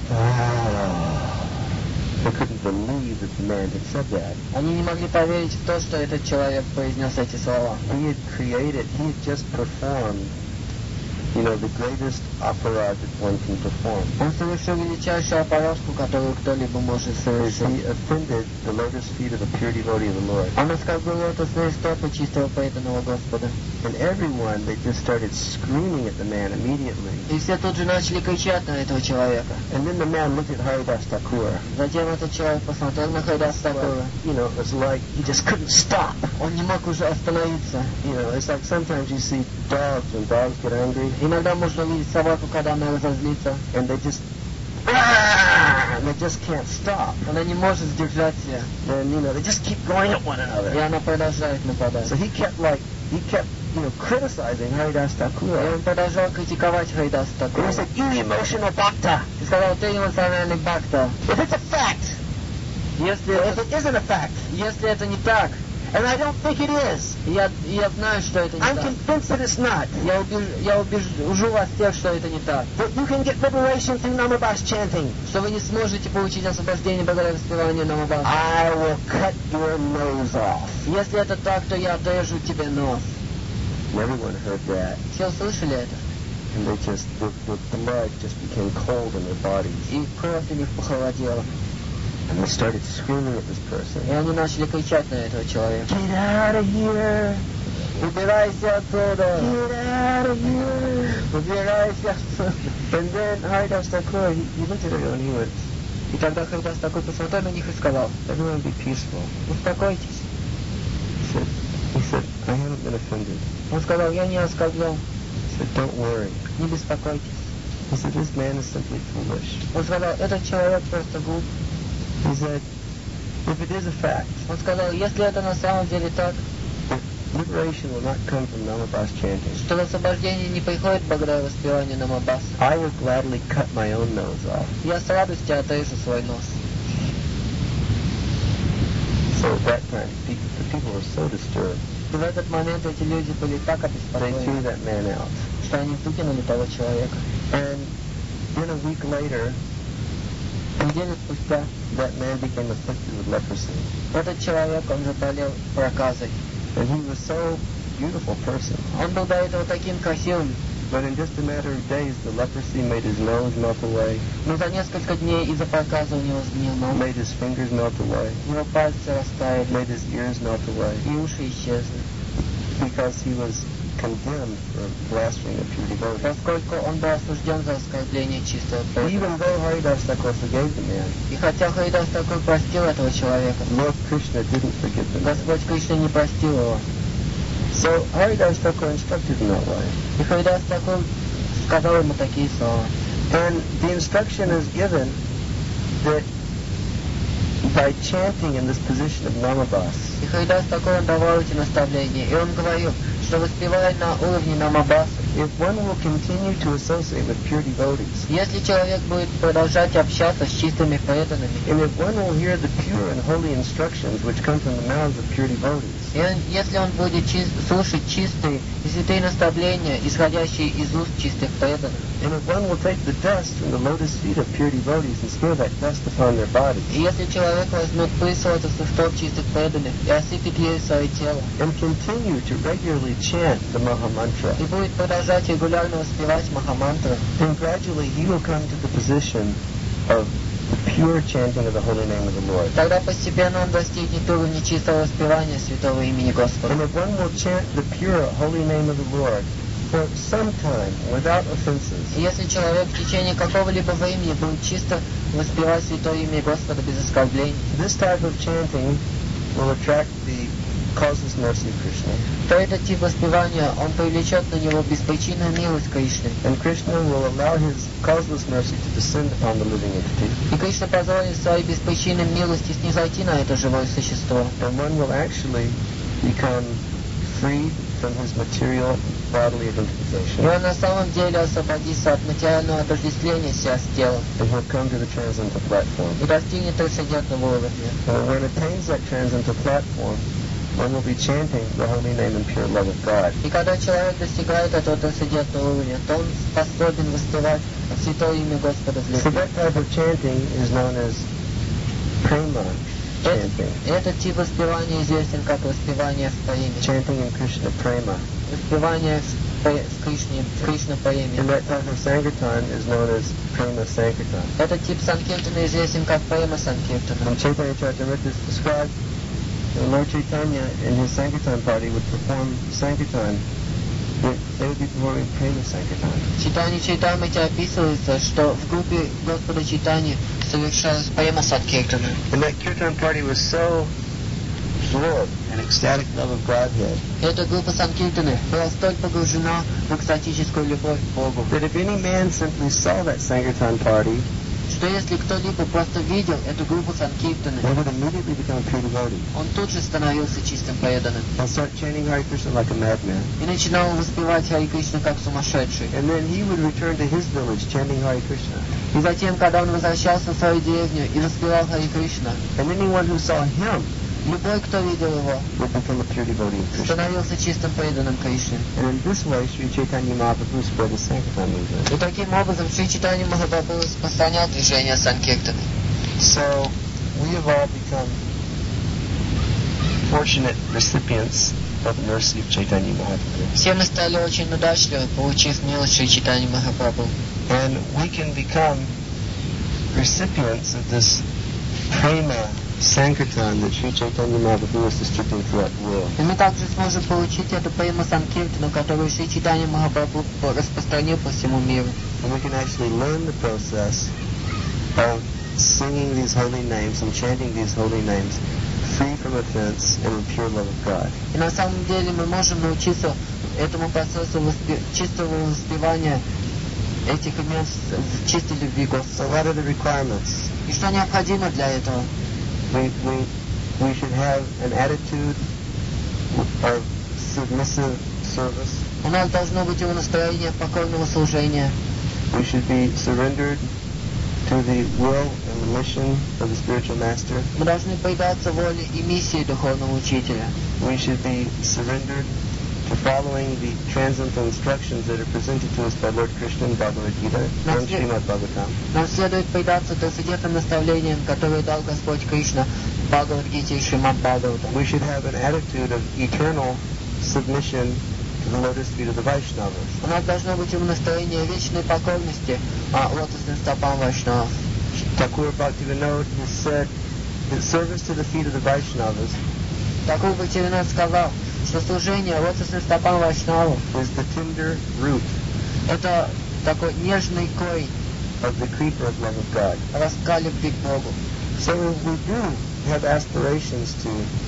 Ah. They couldn't believe that the man had said that. Они не могли поверить в то, что этот человек произнес эти слова. He had created, he had just performed, you know, the greatest opera that one can perform. Он совершил величайшую аппаратку, которую кто-либо может As совершить. he offended the lotus feet of the pure devotee of the Lord. Он оскорбил лотосные стопы чистого преданного Господа. And everyone, they just started screaming at the man immediately. И все тут же начали кричать на этого человека. And then the man looked at Haridas Thakur. Затем этот человек посмотрел на Харидаса Такура. You know, it was like he just couldn't stop. Он не мог уже остановиться. You know, it's like sometimes you see dogs, when dogs get angry, Иногда можно увидеть собаку, когда она разозлится. and they just, and they just can't stop. Она не может сдержать себя. And, you know, they just keep going at one И another. она продолжает нападать. So he kept like, he kept, you know, criticizing Haridas И Thakur. он продолжал критиковать Харидаса And Такура. he said, you emotional bhakta. И сказал, ты эмоциональный бхакта. If it's a fact, Если if это, it isn't a fact, если это не так, and I don't think it is, я, я знаю, что это не I'm так. convinced that it's not, Я, убеж, я убежу вас всех, что это не так. that you can get liberation through Namabas chanting. Что вы не сможете получить освобождение благодаря воспеванию Намабаса. I will cut your nose off. Если это так, то я отрежу тебе нос. And everyone heard that, Все услышали это? and they just, the, the blood just became cold in their bodies. И кровь у них похолодела. And they started screaming at this person. И они начали кричать на этого человека. Get out of here! Убирайся отсюда! Get out of here! Убирайся отсюда! And then Haridas Thakur, he, he looked at everyone, he went, И тогда Харидас такой посмотрел на них и сказал, everyone be peaceful. успокойтесь. He said, he said, I haven't been offended. Он сказал, я не оскорблен, He said, don't worry. не беспокойтесь. He said, this man is simply foolish. Он сказал, этот человек просто глуп. He said, if it is a fact, Он сказал, если это на самом деле так, that liberation will not come from Namabas chanting, что освобождение не приходит благодаря воспеванию Намабаса, I will gladly cut my own nose off. я с радостью отрежу свой нос. So at that time, pe- the people were so disturbed, И в этот момент эти люди были так they threw обеспокоены, that man out. что они выкинули того человека. And then a week later, Неделю спустя that man became afflicted with leprosy. этот человек, он заболел проказой. And he was so beautiful person. Он был до этого таким красивым, But in just a matter of days, the leprosy made his nose melt away, но за несколько дней из-за проказа у него сгнил нос, made his fingers melt away, его пальцы растаяли, made his ears melt away, и уши исчезли. because he was condemned for blaspheming a pure devotee. Поскольку он был осужден за оскорбление чистого преданного. Even though Haridas Thakur forgave the man, И хотя Харидас такой простил этого человека, Lord Krishna didn't forgive the man. Господь Кришна не простил его. So Haridas Thakur instructed in that way. И Харидас Такур сказал ему такие слова. And the instruction is given that by chanting in this position of Namabhas, И Харидас Такур он давал эти наставления. И он говорил, что воспевая на уровне Намабаса, if one will continue to associate with pure devotees, если человек будет продолжать общаться с чистыми преданными, and if one will hear the pure and holy instructions which come from the mouths of pure devotees, и он, если он будет чист, слушать чистые и святые наставления, исходящие из уст чистых преданных, and if one will take the dust from the lotus feet of pure devotees and smear that dust upon their bodies, и если человек возьмет пыль с лотосных стоп чистых преданных и осыпет ею свое тело, and continue to regularly chant the Maha Mantra, и будет продолжать регулярно воспевать Махамантру, then gradually he will come to the position of the pure chanting of the holy name of the Lord. тогда постепенно он достигнет уровня чистого воспевания святого имени Господа. And if one will chant the pure holy name of the Lord for some time without offenses, И если человек в течение какого-либо времени будет чисто воспевать святое имя Господа без оскорблений, this type of chanting will attract the causeless mercy of Krishna. то этот тип воспевания, он привлечет на него беспричинную милость Кришны. And Krishna will allow his causeless mercy to descend upon the living entity. И Кришна позволит своей беспричинной милости снизойти на это живое существо. And one will actually become freed from his material bodily И identification. он на самом деле освободится от материального отождествления себя с телом And he'll come to the transcendental platform. и достигнет трансцендентного уровня. And when it attains that transcendental platform, one will be chanting the holy name and pure love of God. И когда человек достигает этого трансцендентного уровня, то он способен воспевать святое имя Господа в So любви. that type of chanting is known as prema chanting. Этот тип воспевания известен как воспевание в поэме. Chanting in Krishna prema. Воспевание в, по- в Кришне, в Кришна And поэме. that type of sankirtan is known as prema sankirtan. Этот тип санкиртана известен как поэма санкиртана. And Chaitanya Charitamrita is described, uh, Lord Chaitanya and his sankirtan party would perform sankirtan. They they would be performing prema sankirtan. В Читании Чайтамрити описывается, что в группе Господа Чайтани совершалась поэма санкиртана. And that kirtan party was so absorbed in ecstatic love of Godhead Эта группа санкиртаны была столь погружена в экстатическую любовь к Богу, that if any man simply saw that sankirtan party, что если кто-либо просто видел эту группу санкиртаны, they would immediately become a pure devotee он тут же становился чистым преданным and start chanting Hare Krishna like a madman. и начинал воспевать Хари Кришну как сумасшедший. And then he would return to his village chanting Hare Krishna. И затем, когда он возвращался в свою деревню и воспевал Хари Кришна, And anyone who saw him любой, кто видел его, would become a pure devotee of Krishna. становился чистым преданным Кришне. And in this way, Sri Chaitanya Mahaprabhu spread the Sankirtan movement. И таким образом Шри Чайтанья Махапрабху распространял движение санкиртаны. So, we have all become fortunate recipients of the mercy of Chaitanya Mahaprabhu. Все мы стали очень удачливы, получив милость Шри Чайтаньи Махапрабху. And we can become recipients of this prema Sankirtan that Sri Chaitanya Mahaprabhu is distributing throughout the world. И мы также сможем получить эту поэму санкиртану, которую Шри Чайтанья Махапрабху распространил по всему миру. And we can actually learn the process of singing these holy names and chanting these holy names free from offense and in pure love of God. И на самом деле мы можем научиться этому процессу воспе- чистого воспевания этих имен в чистой любви So Господа. what are the requirements? И что необходимо для этого? We, we, we should have an attitude of submissive service. У нас должно быть его настроение покорного служения. We should be surrendered to the will and the mission of the spiritual master. Мы должны предаться воле и миссии духовного учителя. We should be surrendered to following the transcendental instructions that are presented to us by Lord Krishna in Bhagavad Gita and Srimad Bhagavatam. Нам следует предаться трансцендентным наставлениям, которые дал Господь Кришна в Бхагавад-гите и Шримад Бхагаватам. We should have an attitude of eternal submission to the lotus feet of the Vaishnavas. У нас должно быть ему настроение вечной покорности а, лотосным стопам вайшнавов. Thakur Bhaktivinoda has said that service to the feet of the Vaishnavas Такой Бхактивинод сказал, что служение лотосным стопам вайшнавов is the tender root это такой нежный корень of the creeper of love of God. ростка любви к Богу. So if we do have aspirations to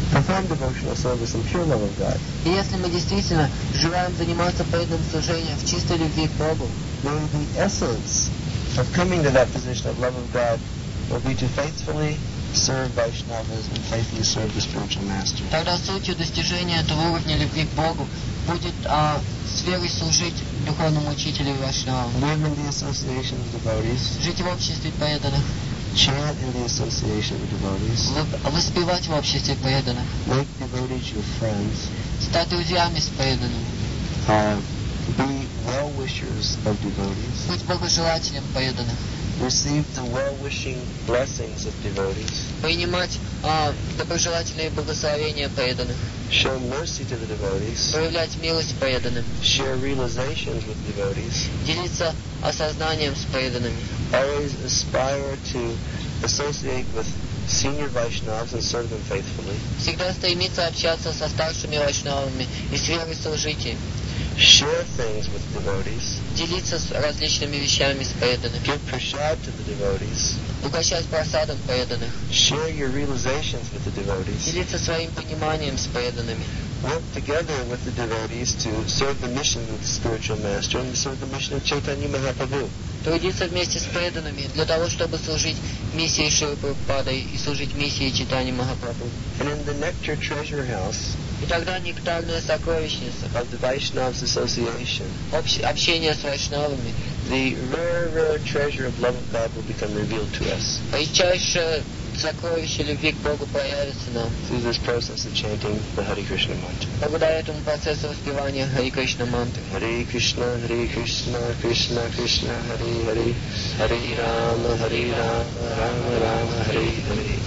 perform devotional service in pure love of God, И если мы действительно желаем заниматься преданным служением в чистой любви к Богу, then the essence of coming to that position of love of God will be to faithfully serve Vaishnavas and faithfully serve the spiritual master. тогда сутью достижения этого уровня любви к Богу будет а, с верой служить духовному учителю и Вайшнавам, Live in the association of devotees, жить в обществе преданных, chant in the association of devotees, вып- воспевать в обществе преданных, make devotees your friends, стать друзьями с преданными, uh, be well-wishers of devotees, быть благожелателем преданных, receive the well-wishing blessings of devotees, принимать а, доброжелательные благословения преданных, show mercy to the devotees, проявлять милость преданным, share realizations with devotees, делиться осознанием с преданными, always aspire to associate with senior Vaishnavas and serve them faithfully, всегда стремиться общаться со старшими вайшнавами и с верой служить, share things with devotees, делиться с различными вещами с преданными, give prasad to the devotees, угощать просадом преданных, share your realizations with the devotees, делиться своим пониманием с преданными, work together with the devotees to serve the mission of the spiritual master and to serve the mission of Chaitanya Mahaprabhu. трудиться вместе с преданными для того, чтобы служить миссии Шрилы Прабхупады и служить миссии Чайтаньи Махапрабху. And in the Nectar Treasure House И тогда нектарная сокровищница, of the Vaishnavas Association, общ- общение с вайшнавами, the rare, rare treasure of love of God will become revealed to us редчайшее сокровище любви к Богу проявится нам through this process of chanting the Hare Krishna mantra. благодаря этому процессу воспевания Хари Кришна мантры. Hare Krishna, Hare Krishna, Krishna Krishna, Hare Hare, Hare Rama, Hare Rama, Rama Rama, Hare Hare.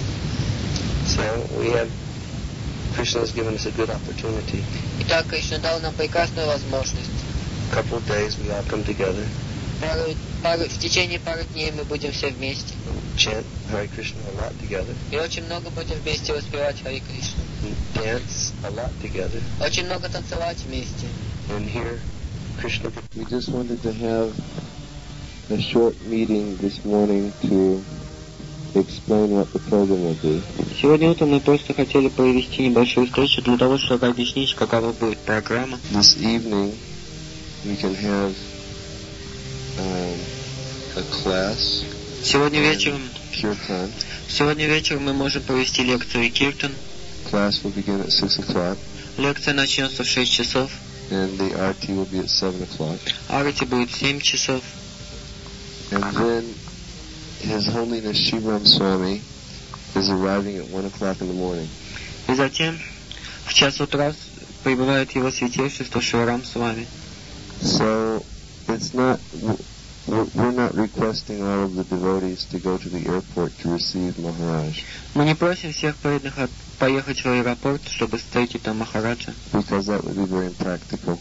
So we have, Krishna has given us a good opportunity. Итак, Кришна дал нам прекрасную возможность. A couple of days we all come together, Пару, пару, в течение пары дней мы будем все вместе. chant Hare Krishna a lot together, И очень много будем вместе воспевать Хари Кришну. and dance a lot together, Очень много танцевать вместе. and hear Krishna. We just wanted to have a short meeting this morning to explain what the program will be. Сегодня утром мы просто хотели провести небольшую встречу для того, чтобы объяснить, какова будет программа. This evening we can have um, a class, Сегодня вечером, kirtan. сегодня вечером мы можем провести лекцию Киртан. Class will begin at six o'clock, Лекция начнется в шесть часов, and the R T will be at seven o'clock. арати будет в семь часов. And then His Holiness Shivram Swami is arriving at one o'clock in the morning. И затем в час утра прибывает его святейшество Шиварам с вами. So it's not, we're we're not requesting all of the devotees to go to the airport to receive Maharaj, Мы не просим всех преданных от- поехать в аэропорт, чтобы встретить там Махараджа, because that would be very impractical.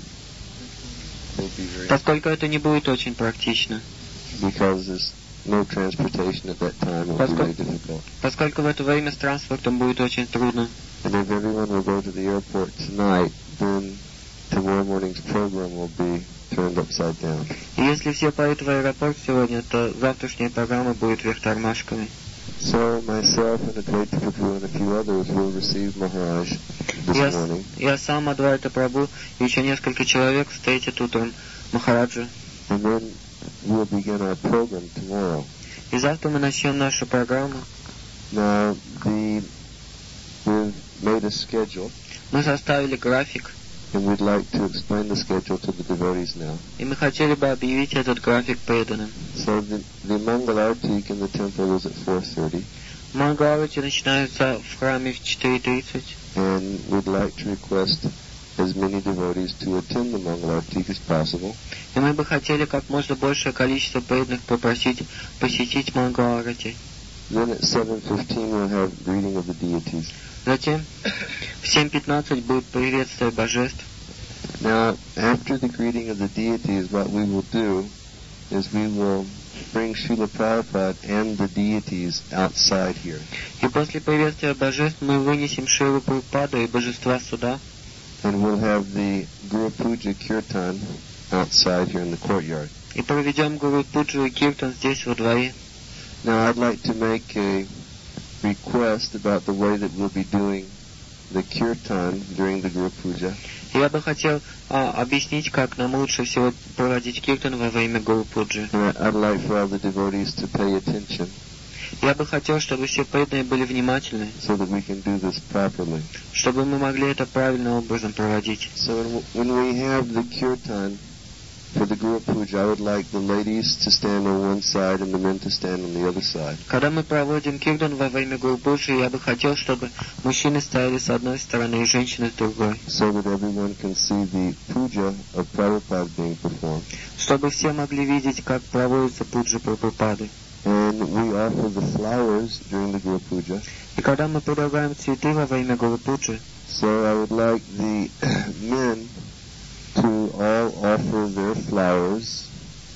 It would be very, поскольку это не будет очень практично, because there's no transportation at that time, it would be very difficult. поскольку в это время с транспортом будет очень трудно. And if everyone will go to the airport tonight, then tomorrow morning's program will be turned upside down. И если все поедут в аэропорт сегодня, то завтрашняя программа будет вверх тормашками. So myself and Advaita Prabhu and a few others will receive Maharaj this Я, morning. я сам, Адвайта Прабху и еще несколько человек встретят утром Махараджа. And then we'll begin our program tomorrow. И завтра мы начнем нашу программу. Now, the, we've made a schedule, Мы составили график, and we'd like to explain the schedule to the devotees now. и мы хотели бы объявить этот график преданным. So the, the Mangal Artik in the temple is at four thirty, Мангалати начинаются в храме в четыре тридцать. and we'd like to request as many devotees to attend the Mangal Artik as possible. И мы бы хотели как можно большее количество преданных попросить посетить Мангаларати. Then at seven fifteen we'll have greeting of the deities. Затем в семь пятнадцать будет приветствие божеств. Now, after the greeting of the deities, what we will do is we will bring Srila Prabhupada and the deities outside here. И после приветствия божеств мы вынесем Шрилу Прабхупаду и божества сюда. And we'll have the Guru Puja Kirtan outside here in the courtyard. И проведем Гуру Пуджу и Киртан здесь во дворе. Now, I'd like to make a request about the way that we'll be doing the kirtan during the Guru Puja. Я бы хотел а, объяснить, как нам лучше всего проводить киртан во время Гуру Пуджи. And I'd like for all the devotees to pay attention Я бы хотел, чтобы все преданные были внимательны, so that we can do this properly. чтобы мы могли это правильным образом проводить. So when, when we have the kirtan for the Guru Puja, I would like the ladies to stand on one side and the men to stand on the other side. Когда мы проводим киртан во время Гуру Пуджи, я бы хотел, чтобы мужчины стояли с одной стороны и женщины с другой. So that everyone can see the puja of Prabhupada being performed. Чтобы все могли видеть, как проводится пуджа Прабхупады. And we offer the flowers during the Guru Puja. И когда мы предлагаем цветы во время Гуру Пуджи, So I would like the men to all offer their flowers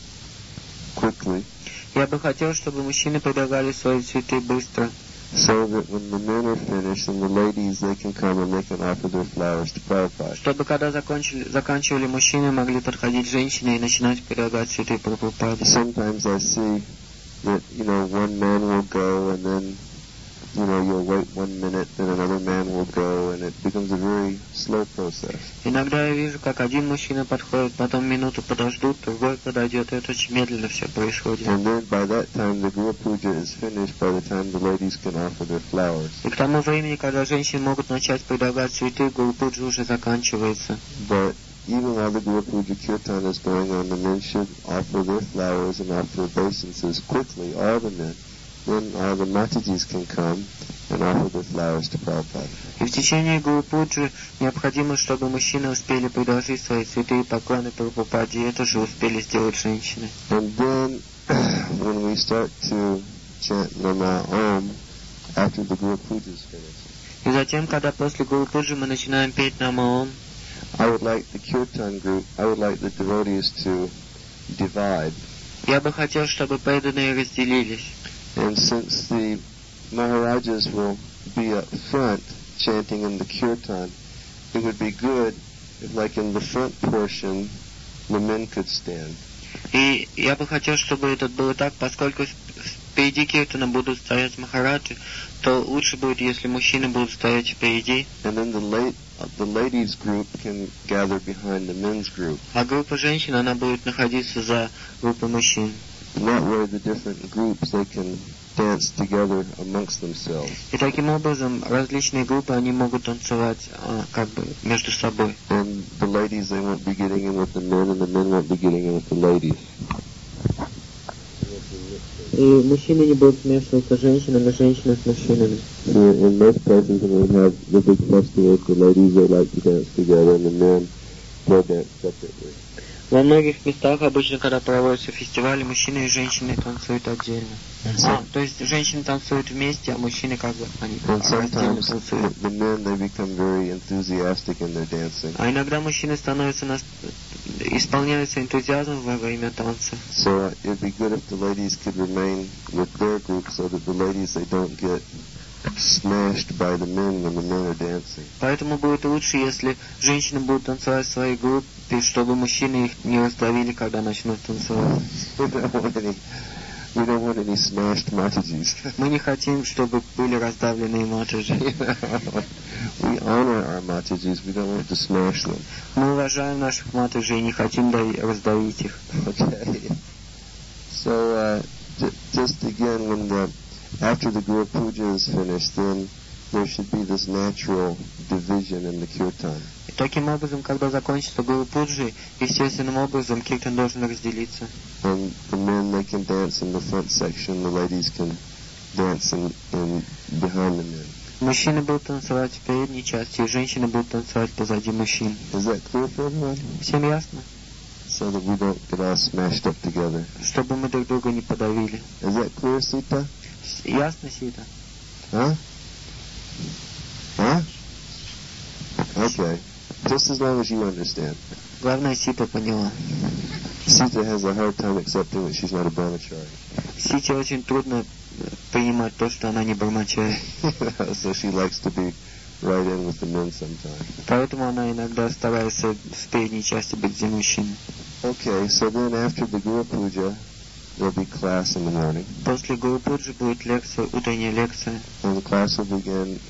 quickly, я бы хотел, чтобы мужчины предлагали свои цветы быстро, so that when the men are finished and the ladies, they can come and they can offer their flowers to Prabhupada. чтобы когда закончили, заканчивали мужчины, могли подходить женщины и начинать предлагать цветы Прабхупаде. Sometimes I see that, you know, one man will go and then, you know, you'll wait one minute, then another man will go, and it becomes a very slow process. Иногда я вижу, как один мужчина подходит, потом минуту подождут, другой подойдет, и это очень медленно все происходит. And then by that time the Guru Puja is finished, by the time the ladies can offer their flowers. И к тому времени, когда женщины могут начать предлагать цветы, Гуру Пуджа уже заканчивается. But even while the Guru Puja Kirtan is going on, the men should offer their flowers and offer obeisances quickly, all the men. Then all the Matajis can come and offer their flowers to Prabhupada. И в течение Гуру Пуджи необходимо, чтобы мужчины успели предложить свои цветы и поклоны Прабхупаде, и это же успели сделать женщины. And then, when we start to chant Nama Om, after the Guru Puja is finished, И затем, когда после Гуру Пуджи мы начинаем петь Нама Ом, I would like the Kirtan group, I would like the devotees to divide. я бы хотел, чтобы преданные разделились. And since the Maharajas will be up front chanting in the Kirtan, it would be good if, like in the front portion, the men could stand. И я бы хотел, чтобы это было так, поскольку впереди киртана будут стоять махараджи, то лучше будет, если мужчины будут стоять впереди. And then the late, uh, the ladies group can gather behind the men's group. А группа женщин, она будет находиться за группой мужчин. And that way the different groups, they can dance together amongst themselves. И таким образом различные группы, они могут танцевать а, как бы между собой. And the ladies, they won't be getting in with the men, and the men won't be getting in with the ladies. И мужчины не будут смешиваться с женщинами, женщины с мужчинами. So in most places when we have the big festivals, the ladies, they like to dance together, and the men, they'll dance separately. Во многих местах обычно, когда проводятся фестивали, мужчины и женщины танцуют отдельно. А, то есть женщины танцуют вместе, а мужчины как бы они And отдельно sometimes танцуют. the men, they become very enthusiastic in their dancing. А иногда мужчины становятся на... исполняются энтузиазмом во время танца. So it would be good if the ladies could remain with their group so that the ladies, they don't get smashed by the men when the men are dancing. Поэтому будет лучше, если женщины будут танцевать в своей группе, чтобы мужчины их не раздавили, когда начнут танцевать. We don't want any, we don't want any smashed Matajis. Мы не хотим, чтобы были раздавленные матаджи. We honor our Matajis. We don't want to smash them. Мы уважаем наших матаджей и не хотим раздавить их. Okay. So uh, j- just again, when the after the Guru Puja is finished, then there should be this natural division in the kirtan. И таким образом, когда закончится Гуру Пуджи, естественным образом киртан должен разделиться. And the men, they can dance in the front section, the ladies can dance in, in behind the men. Мужчины будут танцевать в передней части, и женщины будут танцевать позади мужчин. Is that clear for everyone? Всем ясно? So that we don't get all smashed up together. Чтобы мы друг друга не подавили. Is that clear, Sita? Ясно, Сита? Huh? Huh? Okay. Just as long as you understand. Главное, Сита поняла. Sita has a hard time accepting that she's not a brahmachari. Сите очень трудно принимать то, что она не брахмачари. So she likes to be right in with the men sometimes. Поэтому она иногда старается в передней части быть где мужчины. Okay, so then after the Guru Puja, there'll be class in the morning. После Гуру Пуджи будет лекция, утренняя лекция. And the class will begin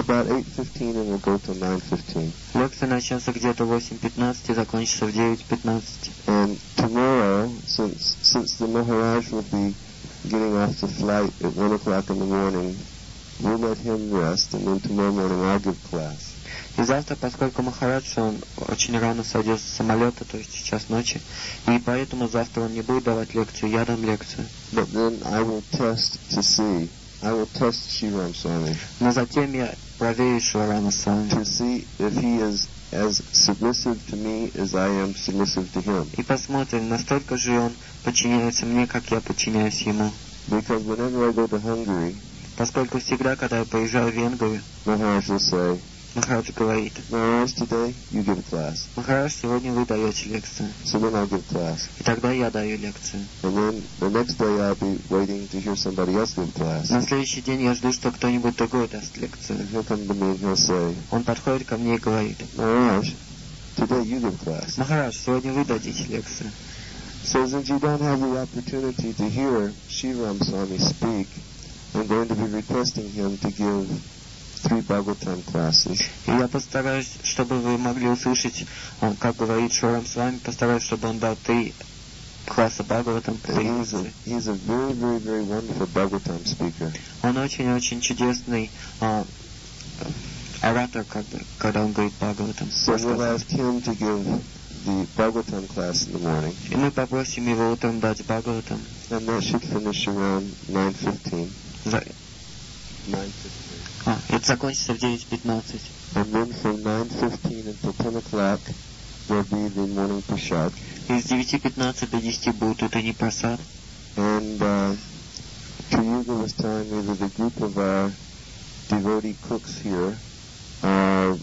about eight fifteen and we'll go till nine fifteen. Лекция начнется где-то в восемь пятнадцать и закончится в девять пятнадцать. And tomorrow, since since the Maharaj will be getting off the flight at one o'clock in the morning, we'll let him rest, and then tomorrow morning I'll give class. И завтра, поскольку Махарадж, он очень рано садится с самолета, то есть сейчас ночи, и поэтому завтра он не будет давать лекцию, я дам лекцию. But then I will test to see, I will test Shriram Swami. Но затем я проверю Шиварама Свами. To see if he is as submissive to me as I am submissive to him. И посмотрим, настолько же он подчиняется мне, как я подчиняюсь ему. Because whenever I go to Hungary, Поскольку всегда, когда я поезжаю в Венгрию, Maharaj will say, Махарадж говорит: Maharaj, today you give class. Махарадж, сегодня вы даете лекцию. So then I'll give class. И тогда я даю лекцию. And then the next day I'll be waiting to hear somebody else give class. На следующий день я жду, что кто-нибудь другой даст лекцию. And he'll come to me and he'll say, Он подходит ко мне и говорит: Maharaj, today you give class. Махарадж, сегодня вы дадите лекцию. So since you don't have the opportunity to hear Shriram Swami speak, I'm going to be requesting him to give three Bhagavatam classes. И я постараюсь, чтобы вы могли услышать, как говорит Шиварам Свами, постараюсь, чтобы он дал три класса Бхагаватам. He's a, he's a very, very, very wonderful Bhagavatam speaker. Он очень-очень чудесный а, оратор, как бы, когда он говорит Бхагаватам. So we'll ask him to give the Bhagavatam class in the morning. И мы попросим его утром дать Бхагаватам. And that should finish around nine fifteen. За... nine fifteen. А, это закончится в девять пятнадцать. And then from nine fifteen until ten o'clock will be the morning prasad. И с девяти пятнадцати до десяти будет утренний прасад. And uh, Triyuga was telling me that the group of our devotee cooks here are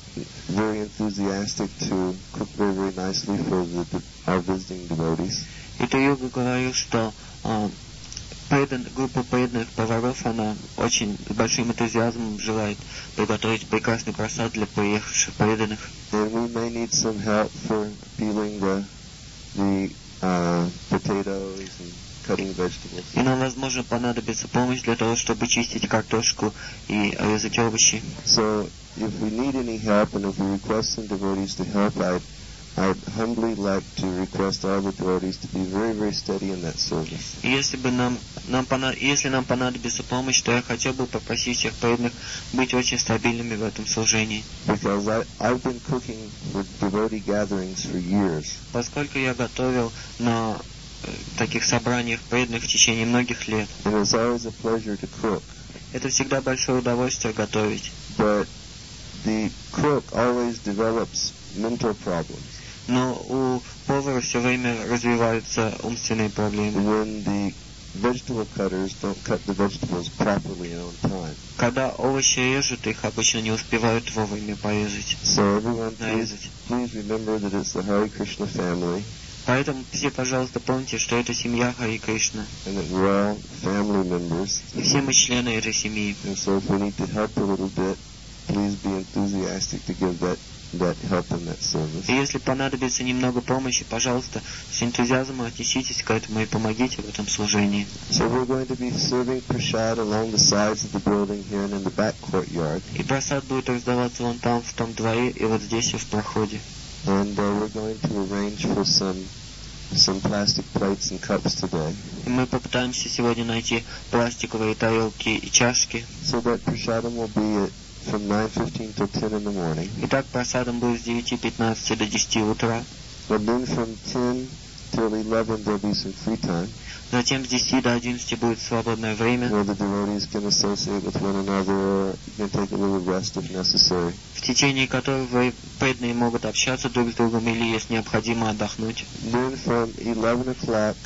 very enthusiastic to cook very, very nicely for the, our visiting devotees. И Трiyuga говорил, что а, предан, группа преданных поваров, она очень с большим энтузиазмом желает приготовить прекрасный прасад для приехавших преданных. And we may need some help for peeling the, the uh, potatoes and cutting vegetables. И нам, возможно, понадобится помощь для того, чтобы чистить картошку и резать овощи. So if we need any help and if we request some devotees to help, I'd, I'd humbly like to request all the devotees to be very, very steady in that service. И если бы нам, нам понад... если нам понадобится помощь, то я хотел бы попросить всех преданных быть очень стабильными в этом служении. Because I, I've been cooking for devotee gatherings for years. Поскольку я готовил на таких собраниях преданных в течение многих лет. And it's always a pleasure to cook. Это всегда большое удовольствие готовить. But the cook always develops mental problems. Но у повара все время развиваются умственные проблемы. When the vegetable cutters don't cut the vegetables properly and on time. Когда овощи режут, их обычно не успевают вовремя порезать. So everyone, please, нарезать. please remember that it's the Hare Krishna family. Поэтому все, пожалуйста, помните, что это семья Хари Кришна. And that we're all family members. И все мы члены этой семьи. And so if we need to help a little bit, please be enthusiastic to give that that help in that service. И если понадобится немного помощи, пожалуйста, с энтузиазмом отнеситесь к этому и помогите в этом служении. So we're going to be serving prasad along the sides of the building here and in the back courtyard. И прасад будет раздаваться вон там, в том дворе, и вот здесь, в проходе. And uh, we're going to arrange for some some plastic plates and cups today. И мы попытаемся сегодня найти пластиковые тарелки и чашки. So that prasadam will be at from nine fifteen till ten in the morning. Итак, просадом будет с девяти пятнадцати до десяти утра. And then from ten till eleven there'll be some free time. Затем с десяти до одиннадцати будет свободное время, Where the devotees can associate with one another or you can take a little rest if necessary. в течение которого преданные могут общаться друг с другом или, если необходимо, отдохнуть. Then from eleven o'clock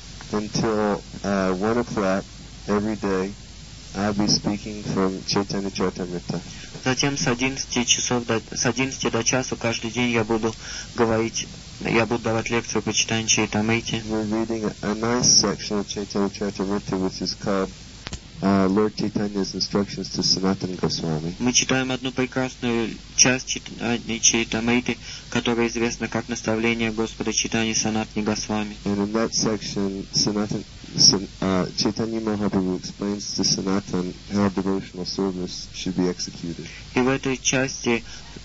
until uh, one o'clock every day, I'll be speaking from Chaitanya Charitamrita. Затем с одиннадцати часов до, с одиннадцати до часу каждый день я буду говорить, я буду давать лекцию по читанию Чаритамрити. We're reading a, a nice section of Chaitanya Charitamrita which is called uh, Lord Chaitanya's instructions to Sanatana Goswami. Мы читаем одну прекрасную часть Чайтаньи Чайтамриты, которая известна как наставление Господа Чайтаньи Санатани Госвами. And in that section, Sanatan, San, uh, Chaitanya Mahaprabhu explains to Sanatan how devotional service should be executed. И в этой части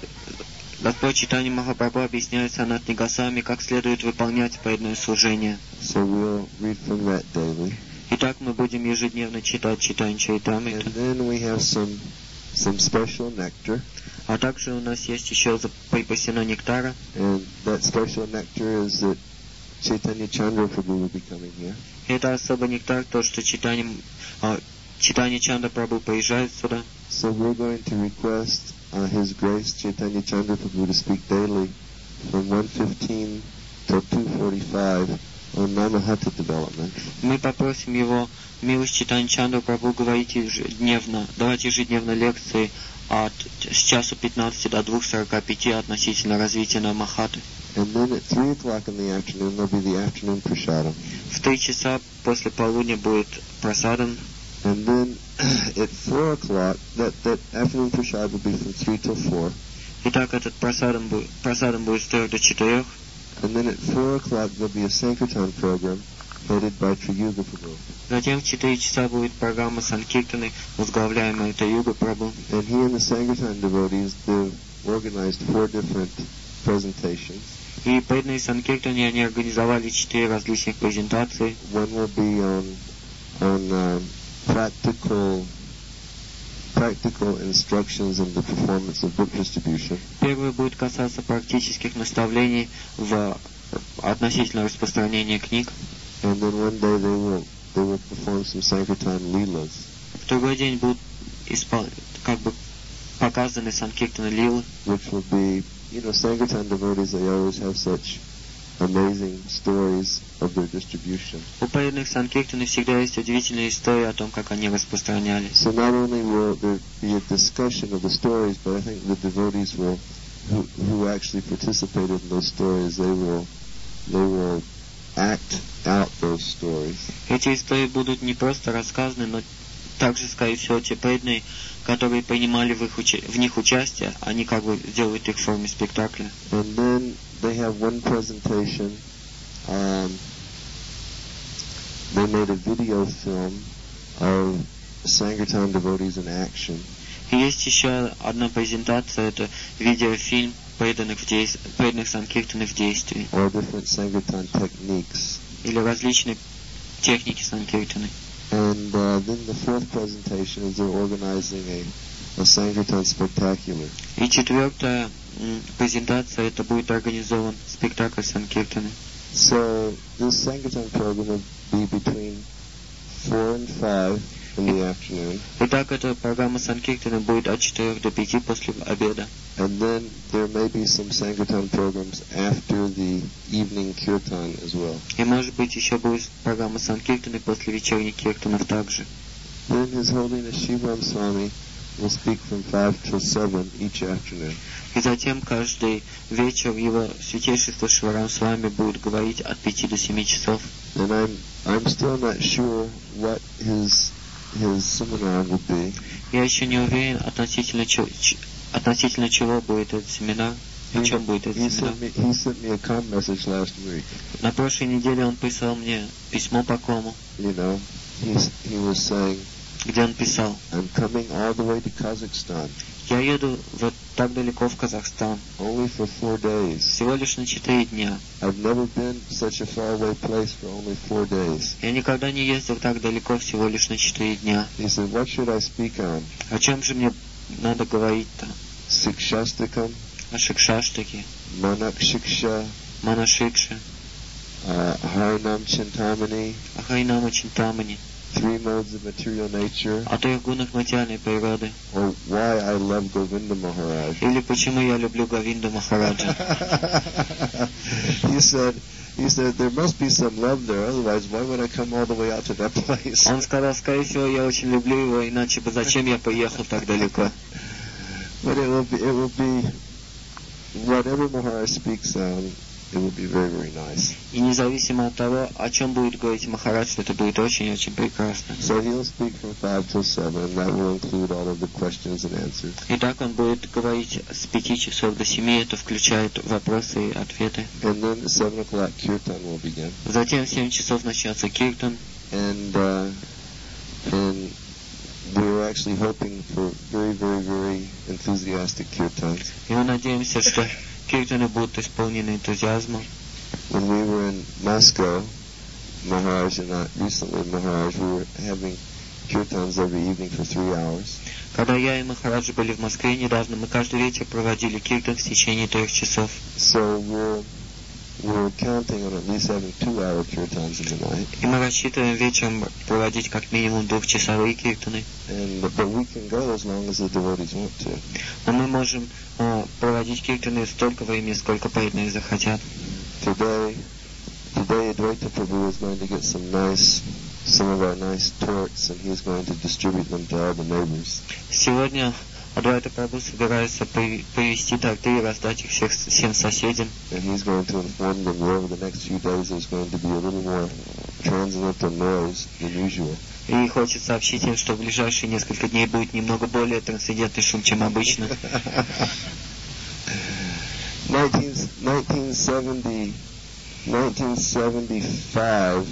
Господь Чайтанья Махапрабху объясняет Санатани Госвами, как следует выполнять преданное служение. So we'll read from that daily. Итак, мы будем ежедневно читать Чайтаньи Чайтамриту. And then we have some some special nectar. А также у нас есть еще припасено нектара. And that special nectar is that Chaitanya Chandra Prabhu will be coming here. Это особый нектар, то, что Чайтанья а, Чайтанья Чандра Прабху приезжает сюда. So we're going to request uh, His Grace Chaitanya Chandra Prabhu to speak daily from one fifteen till two forty-five on Namahata development. Мы попросим его, милость Чайтаньи Чандру Прабху, говорить ежедневно, давать ежедневно лекции от с часу пятнадцати до двух сорока пяти относительно развития Намахаты. And then at three o'clock in the afternoon there'll be the afternoon prasadam. В три часа после полудня будет прасадам. And then at four o'clock, that, that afternoon prasad will be from three till four. Итак, этот прасадам будет, прасадам будет с трех до четырех. And then at four o'clock there'll be a Sankirtan program headed by Triyuga Prabhu. Затем в четыре часа будет программа Санкиртаны, возглавляемая Трiyuga Прабху. And he and the Sankirtan devotees, they've organized four different presentations. И преданные Санкиртане, они организовали четыре различных презентации. One will be on on um, practical practical instructions in the performance of book distribution. Первый будет касаться практических наставлений в относительно распространения книг. And then one day they will they will perform some Sankirtan Leelas. В другой день будут испол... как бы показаны Санкиртаны Лилы. Which will be, you know, Sankirtan devotees, they always have such amazing stories of their distribution. У преданных Санкиртаны всегда есть удивительные истории о том, как они распространялись. So not only will there be a discussion of the stories, but I think the devotees will, who, who actually participated in those stories, they will, they will act out those stories. Эти истории будут не просто рассказаны, но также, скорее всего, те преданные, которые принимали в, их уча- в них участие, они как бы делают их в форме спектакля. And then they have one presentation. Um, they made a video film of Sankirtan devotees in action. И есть еще одна презентация, это видеофильм преданных, в действ... преданных Санкиртаны в действии. Or different Sankirtan techniques. Или различные техники Санкиртаны. And uh, then the fourth presentation is they're organizing a, a Sankirtan spectacular. И четвертая м, презентация, это будет организован спектакль Санкиртаны. So this Sankirtan program will be between four and five in the afternoon. Итак, эта программа Санкиртаны будет от четырех до пяти после обеда. And then there may be some Sankirtan programs after the evening kirtan as well. И может быть еще будет программа Санкиртаны после вечерних киртанов также. Then His Holiness Shivram Swami will speak from five till seven each afternoon. И затем каждый вечер его святейшество Шиварам с вами будет говорить от пяти до семи часов. And I'm I'm still not sure what his his seminar will be. Я еще не уверен относительно, чё, ч, относительно чего будет этот семинар, о чем будет этот He семинар. sent me he sent me a com message last week. На прошлой неделе он прислал мне письмо по кому, You know, he's, he was saying, где он писал: I'm coming all the way to Kazakhstan, я еду вот так далеко в Казахстан, only for four days. всего лишь на четыре дня. I've never been to such a faraway place for only four days. Я никогда не ездил так далеко всего лишь на четыре дня. He said, what should I speak on? О чем же мне надо говорить-то? Sikshastakam, О Шикшаштаке, Manak Shiksha, Манашикше, uh, Harinam Chintamani, о Хайнама Чинтамани, three modes of material nature, о трех гунах материальной природы, or why I love Govinda Maharaj. или почему я люблю Говинду Махараджа. he said, he said, there must be some love there, otherwise why would I come all the way out to that place? Он сказал, скорее всего, я очень люблю его, иначе бы зачем я поехал так далеко. But it will be, it will be, whatever Maharaj speaks on, it will be very, very nice. И независимо от того, о чем будет говорить Махарадж, это будет очень-очень прекрасно. So he'll speak from five till seven, and that will include all of the questions and answers. Итак, он будет говорить с пяти часов до семи, это включает вопросы и ответы. And then at seven o'clock, kirtan will begin. Затем в семь часов начнется киртан. And, uh, and we're actually hoping for very, very, very enthusiastic kirtans. И мы надеемся, что киртаны будут исполнены энтузиазмом. When we were in Moscow, Maharaj and I, recently Maharaj, we were having kirtans every evening for three hours. Когда я и Махараджи были в Москве недавно, мы каждый вечер проводили киртан в течение трех часов. So we're we're counting on at least having two-hour kirtans in the night. И мы рассчитываем вечером проводить как минимум двухчасовые киртаны. And but we can go as long as the devotees want to. Но мы можем uh, проводить киртаны столько времени, сколько преданные захотят. Today, today Advaita Prabhu is going to get some nice, some of our nice torts, and he's going to distribute them to all the neighbors. Сегодня Адвайта Прабху собирается привезти торты и раздать их всех, всем соседям. And he's going to inform them that over the next few days there's going to be a little more transcendental noise than usual. И хочет сообщить им, что в ближайшие несколько дней будет немного более трансцендентный шум, чем обычно. nineteen seventy, nineteen seventy-five,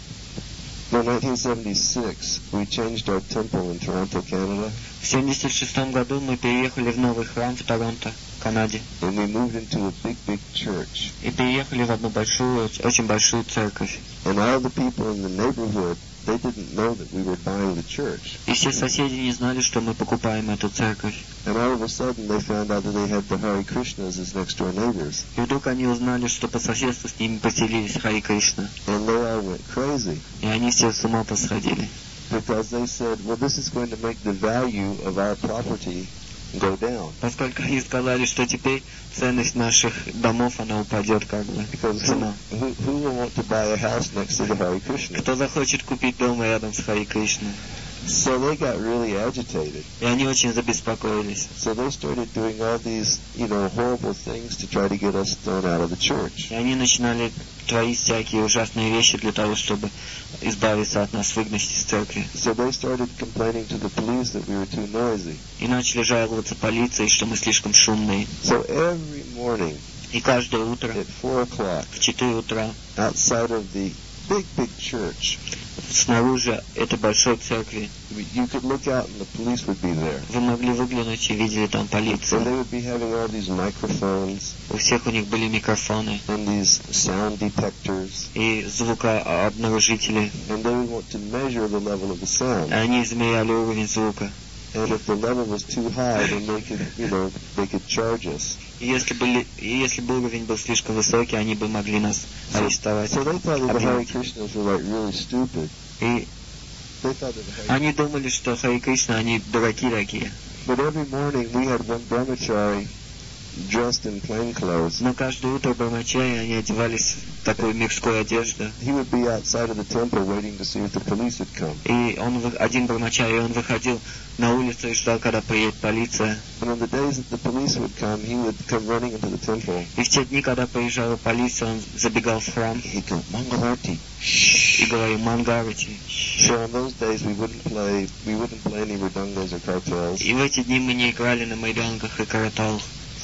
no, nineteen seventy-six, we changed our temple in Toronto, Canada. В семьдесят шестом году мы переехали в новый храм в Торонто, Канаде. And we moved into a big, big church. И переехали в одну большую, очень большую церковь. And all the people in the neighborhood, they didn't know that we were buying the church. И все соседи не знали, что мы покупаем эту церковь. And all of a sudden they found out that they had the Hare Krishnas as next door neighbors. И вдруг они узнали, что по соседству с ними поселились Хари Кришна. And they all went crazy. И они все с ума посходили. Because they said, well, this is going to make the value of our property go down. Поскольку они сказали, что теперь ценность наших домов, она упадет как бы. Because Цена. who, who, who will want to buy a house next to the Hare Krishna? Кто захочет купить дом рядом с Хари Кришной? So they got really agitated. И они очень забеспокоились. So they started doing all these, you know, horrible things to try to get us thrown out of the church. И они начинали творить всякие ужасные вещи для того, чтобы избавиться от нас, выгнать из церкви. So they started complaining to the police that we were too noisy. И начали жаловаться полиции, что мы слишком шумные. So every morning И каждое утро at four o'clock, в четыре утра outside of the big, big church, снаружи этой большой церкви you could look out and the police would be there. вы могли выглянуть и видели там And полицию. they would be having all these microphones У всех у них были микрофоны and these sound detectors. и звукообнаружители. And they would want to measure the level of the И sound. они измеряли уровень звука. And if the level was too high, then they could, you know, they could charge us. И если, были, и если бы уровень был слишком высокий, они бы могли нас арестовать. So they thought that the Hare обвинить. Krishnas were like really stupid. И They thought that the Hare они думали, что Хари Кришна, они дураки такие. But every morning we had one brahmachari dressed in plain clothes. Но каждое утро брамачари, они одевались в такую мирскую одежду. He would be outside of the temple waiting to see if the police had come. И он, вы- один брамачари, он выходил на улицу и ждал, когда приедет полиция. And on the days that the police would come, he would come running into the temple. И в те дни, когда приезжала полиция, он забегал в храм He'd go, Mangalarti. и говорил «Мангарати». So on those days we wouldn't play, we wouldn't play any mridangas or kartals. И в эти дни мы не играли на майданках и караталах.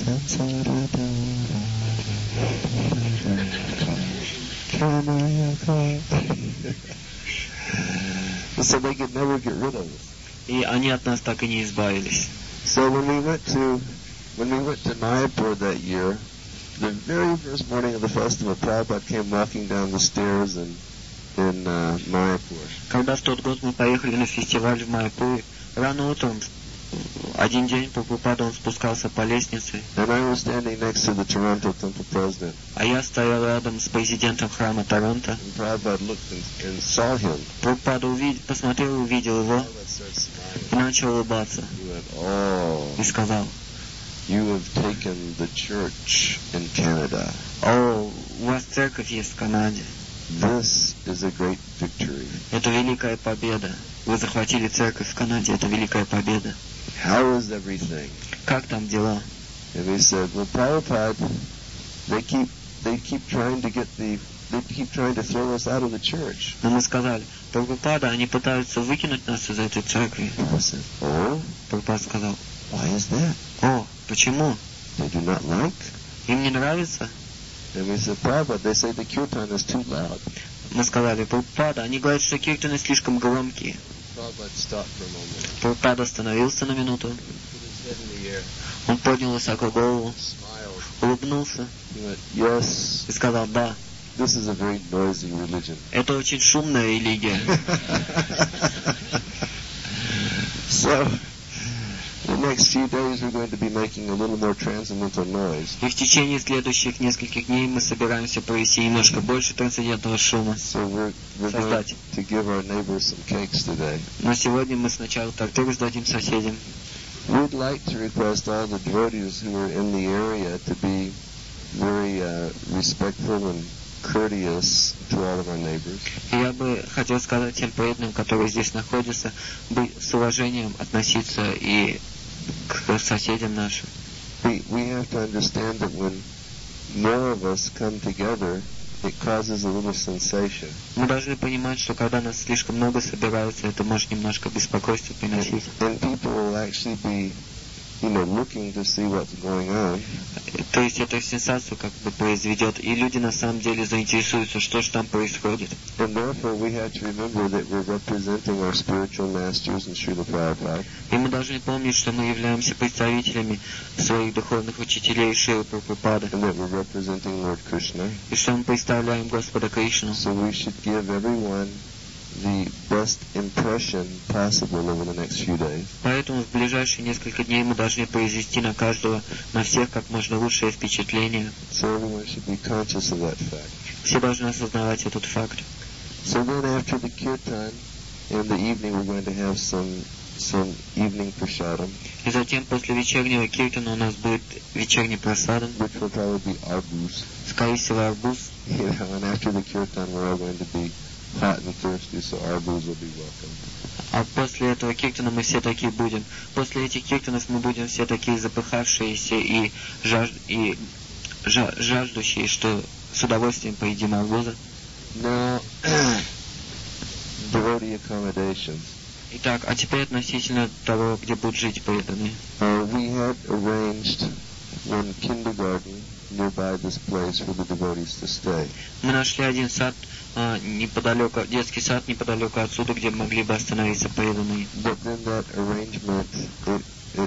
So they could never get rid of us. И они от нас так и не избавились. So when we went to when we went to Mayapur that year, the very first morning of the festival, Prabhupada came walking down the stairs in in uh, Mayapur. Когда в тот год мы поехали на фестиваль в Майяпуре, рано утром, один день Прабхупада, он спускался по лестнице, And I was standing next to the Toronto temple president. а я стоял рядом с президентом храма Торонто. And Prabhupada looked and, and saw him. Прабхупада увид... посмотрел и увидел его Prabhupada started smiling. и начал улыбаться. He went, oh, И сказал: you have taken the church in Canada. «О, у вас церковь есть в Канаде. This is a great victory. Это великая победа. Вы захватили церковь в Канаде, это великая победа. How is everything? Как там дела?» And he said, well, Prabhupada, they keep they keep trying to get the, they keep trying to throw us out of the church. Но мы сказали, Прабхупада, они пытаются выкинуть нас из этой церкви. I said, oh, Прабхупада сказал, why is that? о, почему? They do not like? Им не нравится? And we said, Prabhupada, they say the kirtan is too loud. Мы сказали, Прабхупада, они говорят, что киртаны слишком громкие. Prabhupada stopped for a moment, Прабхупада остановился на минуту. put his head in the air, Он поднял высоко голову, smiled. улыбнулся He went, yes, и сказал, да, this is a very noisy religion. это очень шумная религия. So, the next few days we're going to be making a little more transcendental noise. И в течение следующих нескольких дней мы собираемся провести немножко больше трансцендентного шума. So we're, we're going Создать. to give our neighbors some cakes today. Но сегодня мы сначала торты раздадим соседям. We'd like to request all the devotees who are in the area to be very uh, respectful and courteous to all of our neighbors. И я бы хотел сказать тем преданным, которые здесь находятся, быть с уважением относиться и к соседям нашим. We, we have to understand that when more of us come together, it causes a little sensation. Мы должны понимать, что когда нас слишком много собирается, это может немножко беспокойство приносить. And people will actually be, you know, looking to see what's going on. То есть это сенсацию как бы произведет, и люди на самом деле заинтересуются, что же там происходит. And therefore we have to remember that we're representing our spiritual masters and Srila Prabhupada. И мы должны помнить, что мы являемся представителями своих духовных учителей Шрилы Прабхупады, And that we're representing Lord Krishna. и что мы представляем Господа Кришну. So we should give everyone the best impression possible over the next few days. Поэтому в ближайшие несколько дней мы должны произвести на каждого, на всех как можно лучшее впечатление. So everyone should be conscious of that fact. Все должны осознавать этот факт. So then after the kirtan, in the evening we're going to have some some evening prasadam, И затем после вечернего киртана у нас будет вечерний просадан, which will probably be arbuz. скорее всего арбуз. You know, and after the kirtan we're all going to be hot and thirsty, so arbuz will be welcome. А после этого киртана мы все такие будем. После этих киртанов мы будем все такие запыхавшиеся и, жаж... и жа... жаждущие, что с удовольствием поедим арбуза. Now, devotee accommodations. Итак, а теперь относительно того, где будут жить преданные. Uh, we had arranged one kindergarten nearby this place for the devotees to stay. Мы нашли один сад а, неподалеку, детский сад неподалеку отсюда, где могли бы остановиться преданные. But then that arrangement, it, it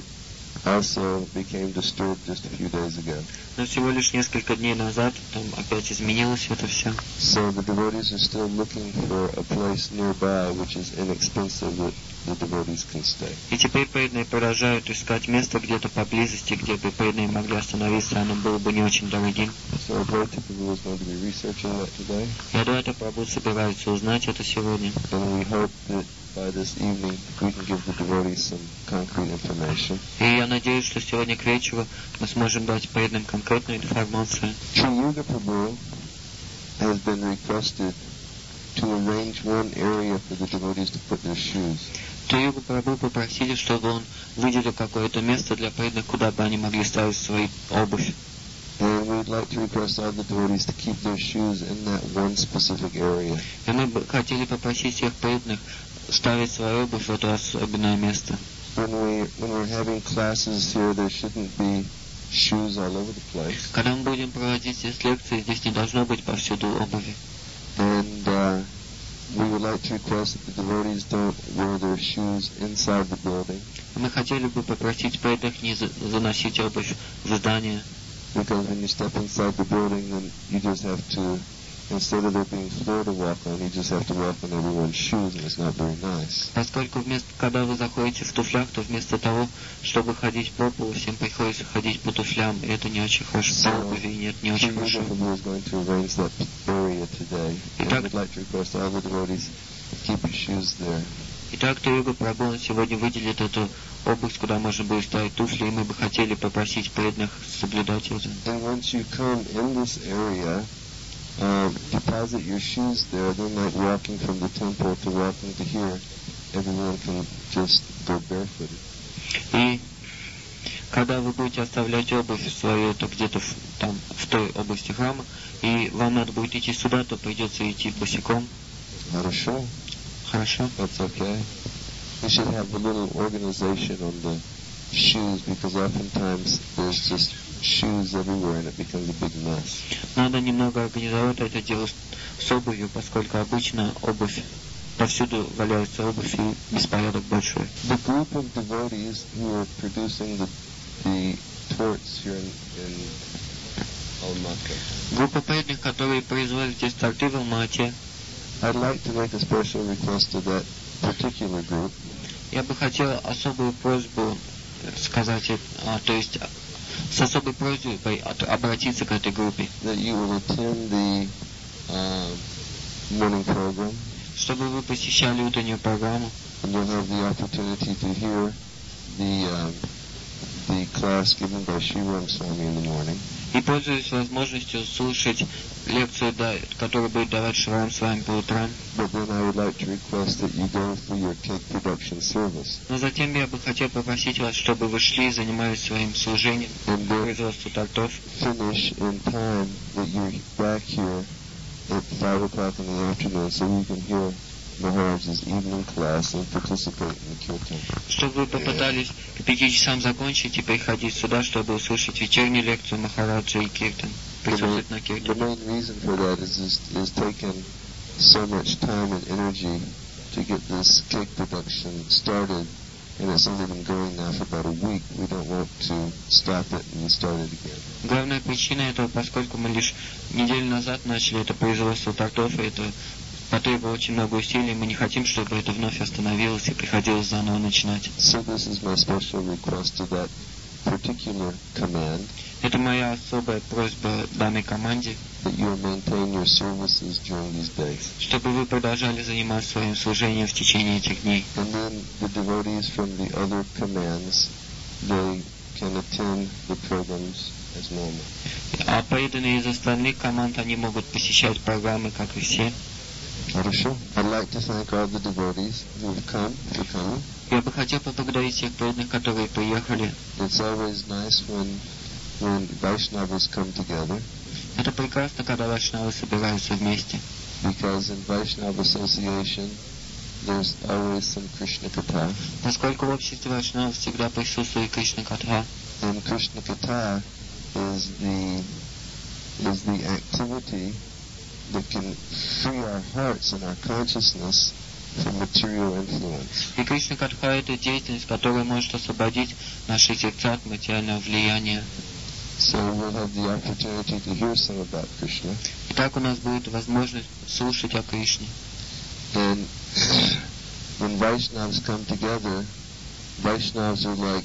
also became disturbed just a few days ago. Но всего лишь несколько дней назад там опять изменилось это все. So the devotees are still looking for a place nearby which is inexpensive that the devotees can stay. И теперь преданные продолжают искать место где-то поблизости, где бы преданные могли остановиться, оно было бы не очень дорогим. So Bharati Prabhu is going to be researching that today, Я до этого Прабху собирается узнать это сегодня. and we hope that by this evening we can give the devotees some concrete information. И я надеюсь, что сегодня к вечеру мы сможем дать преданным конкретную информацию. Sri Yuga Prabhu has been requested to arrange one area for the devotees to put their shoes. Тригу Прабху попросили, чтобы он выделил какое-то место для преданных, куда бы они могли ставить свою обувь. And we'd like to request all the devotees to keep their shoes in that one specific area. И мы бы хотели попросить всех преданных ставить свою обувь в это особенное место. When we when we're having classes here, there shouldn't be shoes all over the place. Когда мы будем проводить здесь лекции, здесь не должно быть повсюду обуви. And uh, we would like to request that the devotees don't wear their shoes inside the building, Мы хотели бы попросить преданных не за- заносить обувь в здание, because when you step inside the building, then you just have to, instead of there being floor to walk on, you just have to walk on everyone's shoes, and it's not very nice. поскольку вместо, когда вы заходите в туфлях, то вместо того, чтобы ходить по полу, всем приходится ходить по туфлям, и это не очень хорошо. По обуви нет, не очень Sri хорошо. Yuga Prabhu is going to arrange that area today, and Итак- we'd like to request all the devotees keep your shoes there. Итак, Тригу Прабху он сегодня выделит эту область, куда можно будет ставить туфли, и мы бы хотели попросить преданных соблюдать это. And once you come in this area, um, deposit your shoes there. Then, like walking from the temple to walking to here, everyone can just go barefooted. И Когда вы будете оставлять обувь свою, это где-то в, там, в той области храма, и вам надо будет идти сюда, то придется идти босиком. Хорошо. Хорошо. That's okay. We should have a little organization on the shoes because oftentimes there's just shoes everywhere and it becomes a big mess. Надо немного организовать это дело с обувью, поскольку обычно обувь, повсюду валяется обувь и беспорядок большой. The group of devotees who are producing the, the torts here in, in Almaty. Группа преданных, которые производят здесь торты в Алмате. I'd like to make a special request to that particular group. Я бы хотел особую просьбу сказать, а, то есть с особой просьбой обратиться к этой группе. That you will attend the uh, morning program. Чтобы вы посещали утреннюю программу. And you'll have the opportunity to hear the uh, the class given by Sri Ram Swami in the morning. И пользуясь возможностью слушать лекцию, да, которую будет давать Шри Рам Свами по утрам. But then I would like to request that you go for your cake production service. Но затем я бы хотел попросить вас, чтобы вы шли и занимались своим служением по производству тортов. Finish in time that you're back here at five o'clock in the afternoon so you can hear Maharaj's evening class and participate in the kirtan. Чтобы вы попытались к пяти часам закончить и приходить сюда, чтобы услышать вечернюю лекцию Махараджа и киртан, присутствовать на The киртане. main reason for that is is, is taken so much time and energy to get this cake production started, and it's only been going now for about a week. We don't want to stop it and start it again. Главная причина этого, поскольку мы лишь неделю назад начали это производство тортов, и это потребовало очень много усилий, мы не хотим, чтобы это вновь остановилось и приходилось заново начинать. So this is my special request to that particular command. Это моя особая просьба данной команде, That you maintain your services during these days. чтобы вы продолжали заниматься своим служением в течение этих дней. And then the devotees from the other commands, they can attend the programs as normal. А преданные из остальных команд, они могут посещать программы, как и все. Хорошо. I'd like to thank all the devotees who have come, for coming. Я бы хотел поблагодарить всех преданных, которые приехали. It's always nice when when Vaishnavas come together, Это прекрасно, когда вайшнавы собираются вместе. because in Vaishnava Association there's always some Krishna Katha. Поскольку в обществе вайшнавов всегда присутствует Кришна Катха. And Krishna Katha is the is the activity that can free our hearts and our consciousness from material influence. И Кришна Катха — это деятельность, которая может освободить наши сердца от материального влияния. So we'll have the opportunity to hear some about Krishna. Итак, у нас будет возможность слушать о Кришне. And when Vaishnavas come together, Vaishnavas are like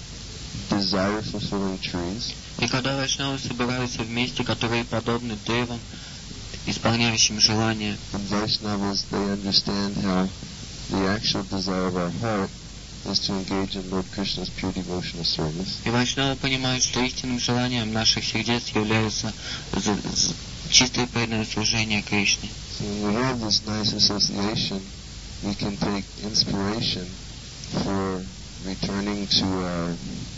desire-fulfilling trees. И когда вайшнавы собираются вместе, которые подобны древам, исполняющим желания, And Vaishnavas, they understand how the actual desire of our heart is to engage in Lord Krishna's pure devotional service. и вайшнавы понимают, что истинным желанием наших сердец является з- з- чистое преданное служение Кришне. So when we have this nice association, we can take inspiration for returning to our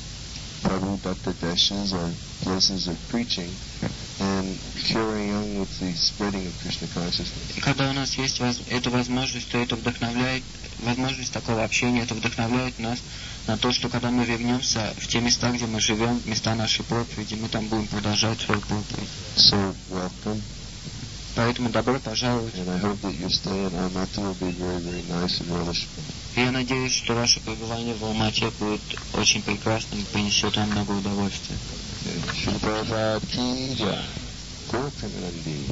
Prabhu Bhakta Deshes or places of preaching and carrying on with the spreading of Krishna consciousness. И когда у нас есть воз- эта возможность, то это вдохновляет, возможность такого общения, это вдохновляет нас на то, что когда мы вернемся в те места, где мы живем, в места нашей проповеди, мы там будем продолжать свою проповедь. So welcome, Поэтому добро пожаловать. and I hope that your stay in Almaty will be very, very nice and relishful. И я надеюсь, что ваше пребывание в Алмате будет очень прекрасным и принесет вам много удовольствия. Shri Prabhupada ki jai. Gaur Premanandi.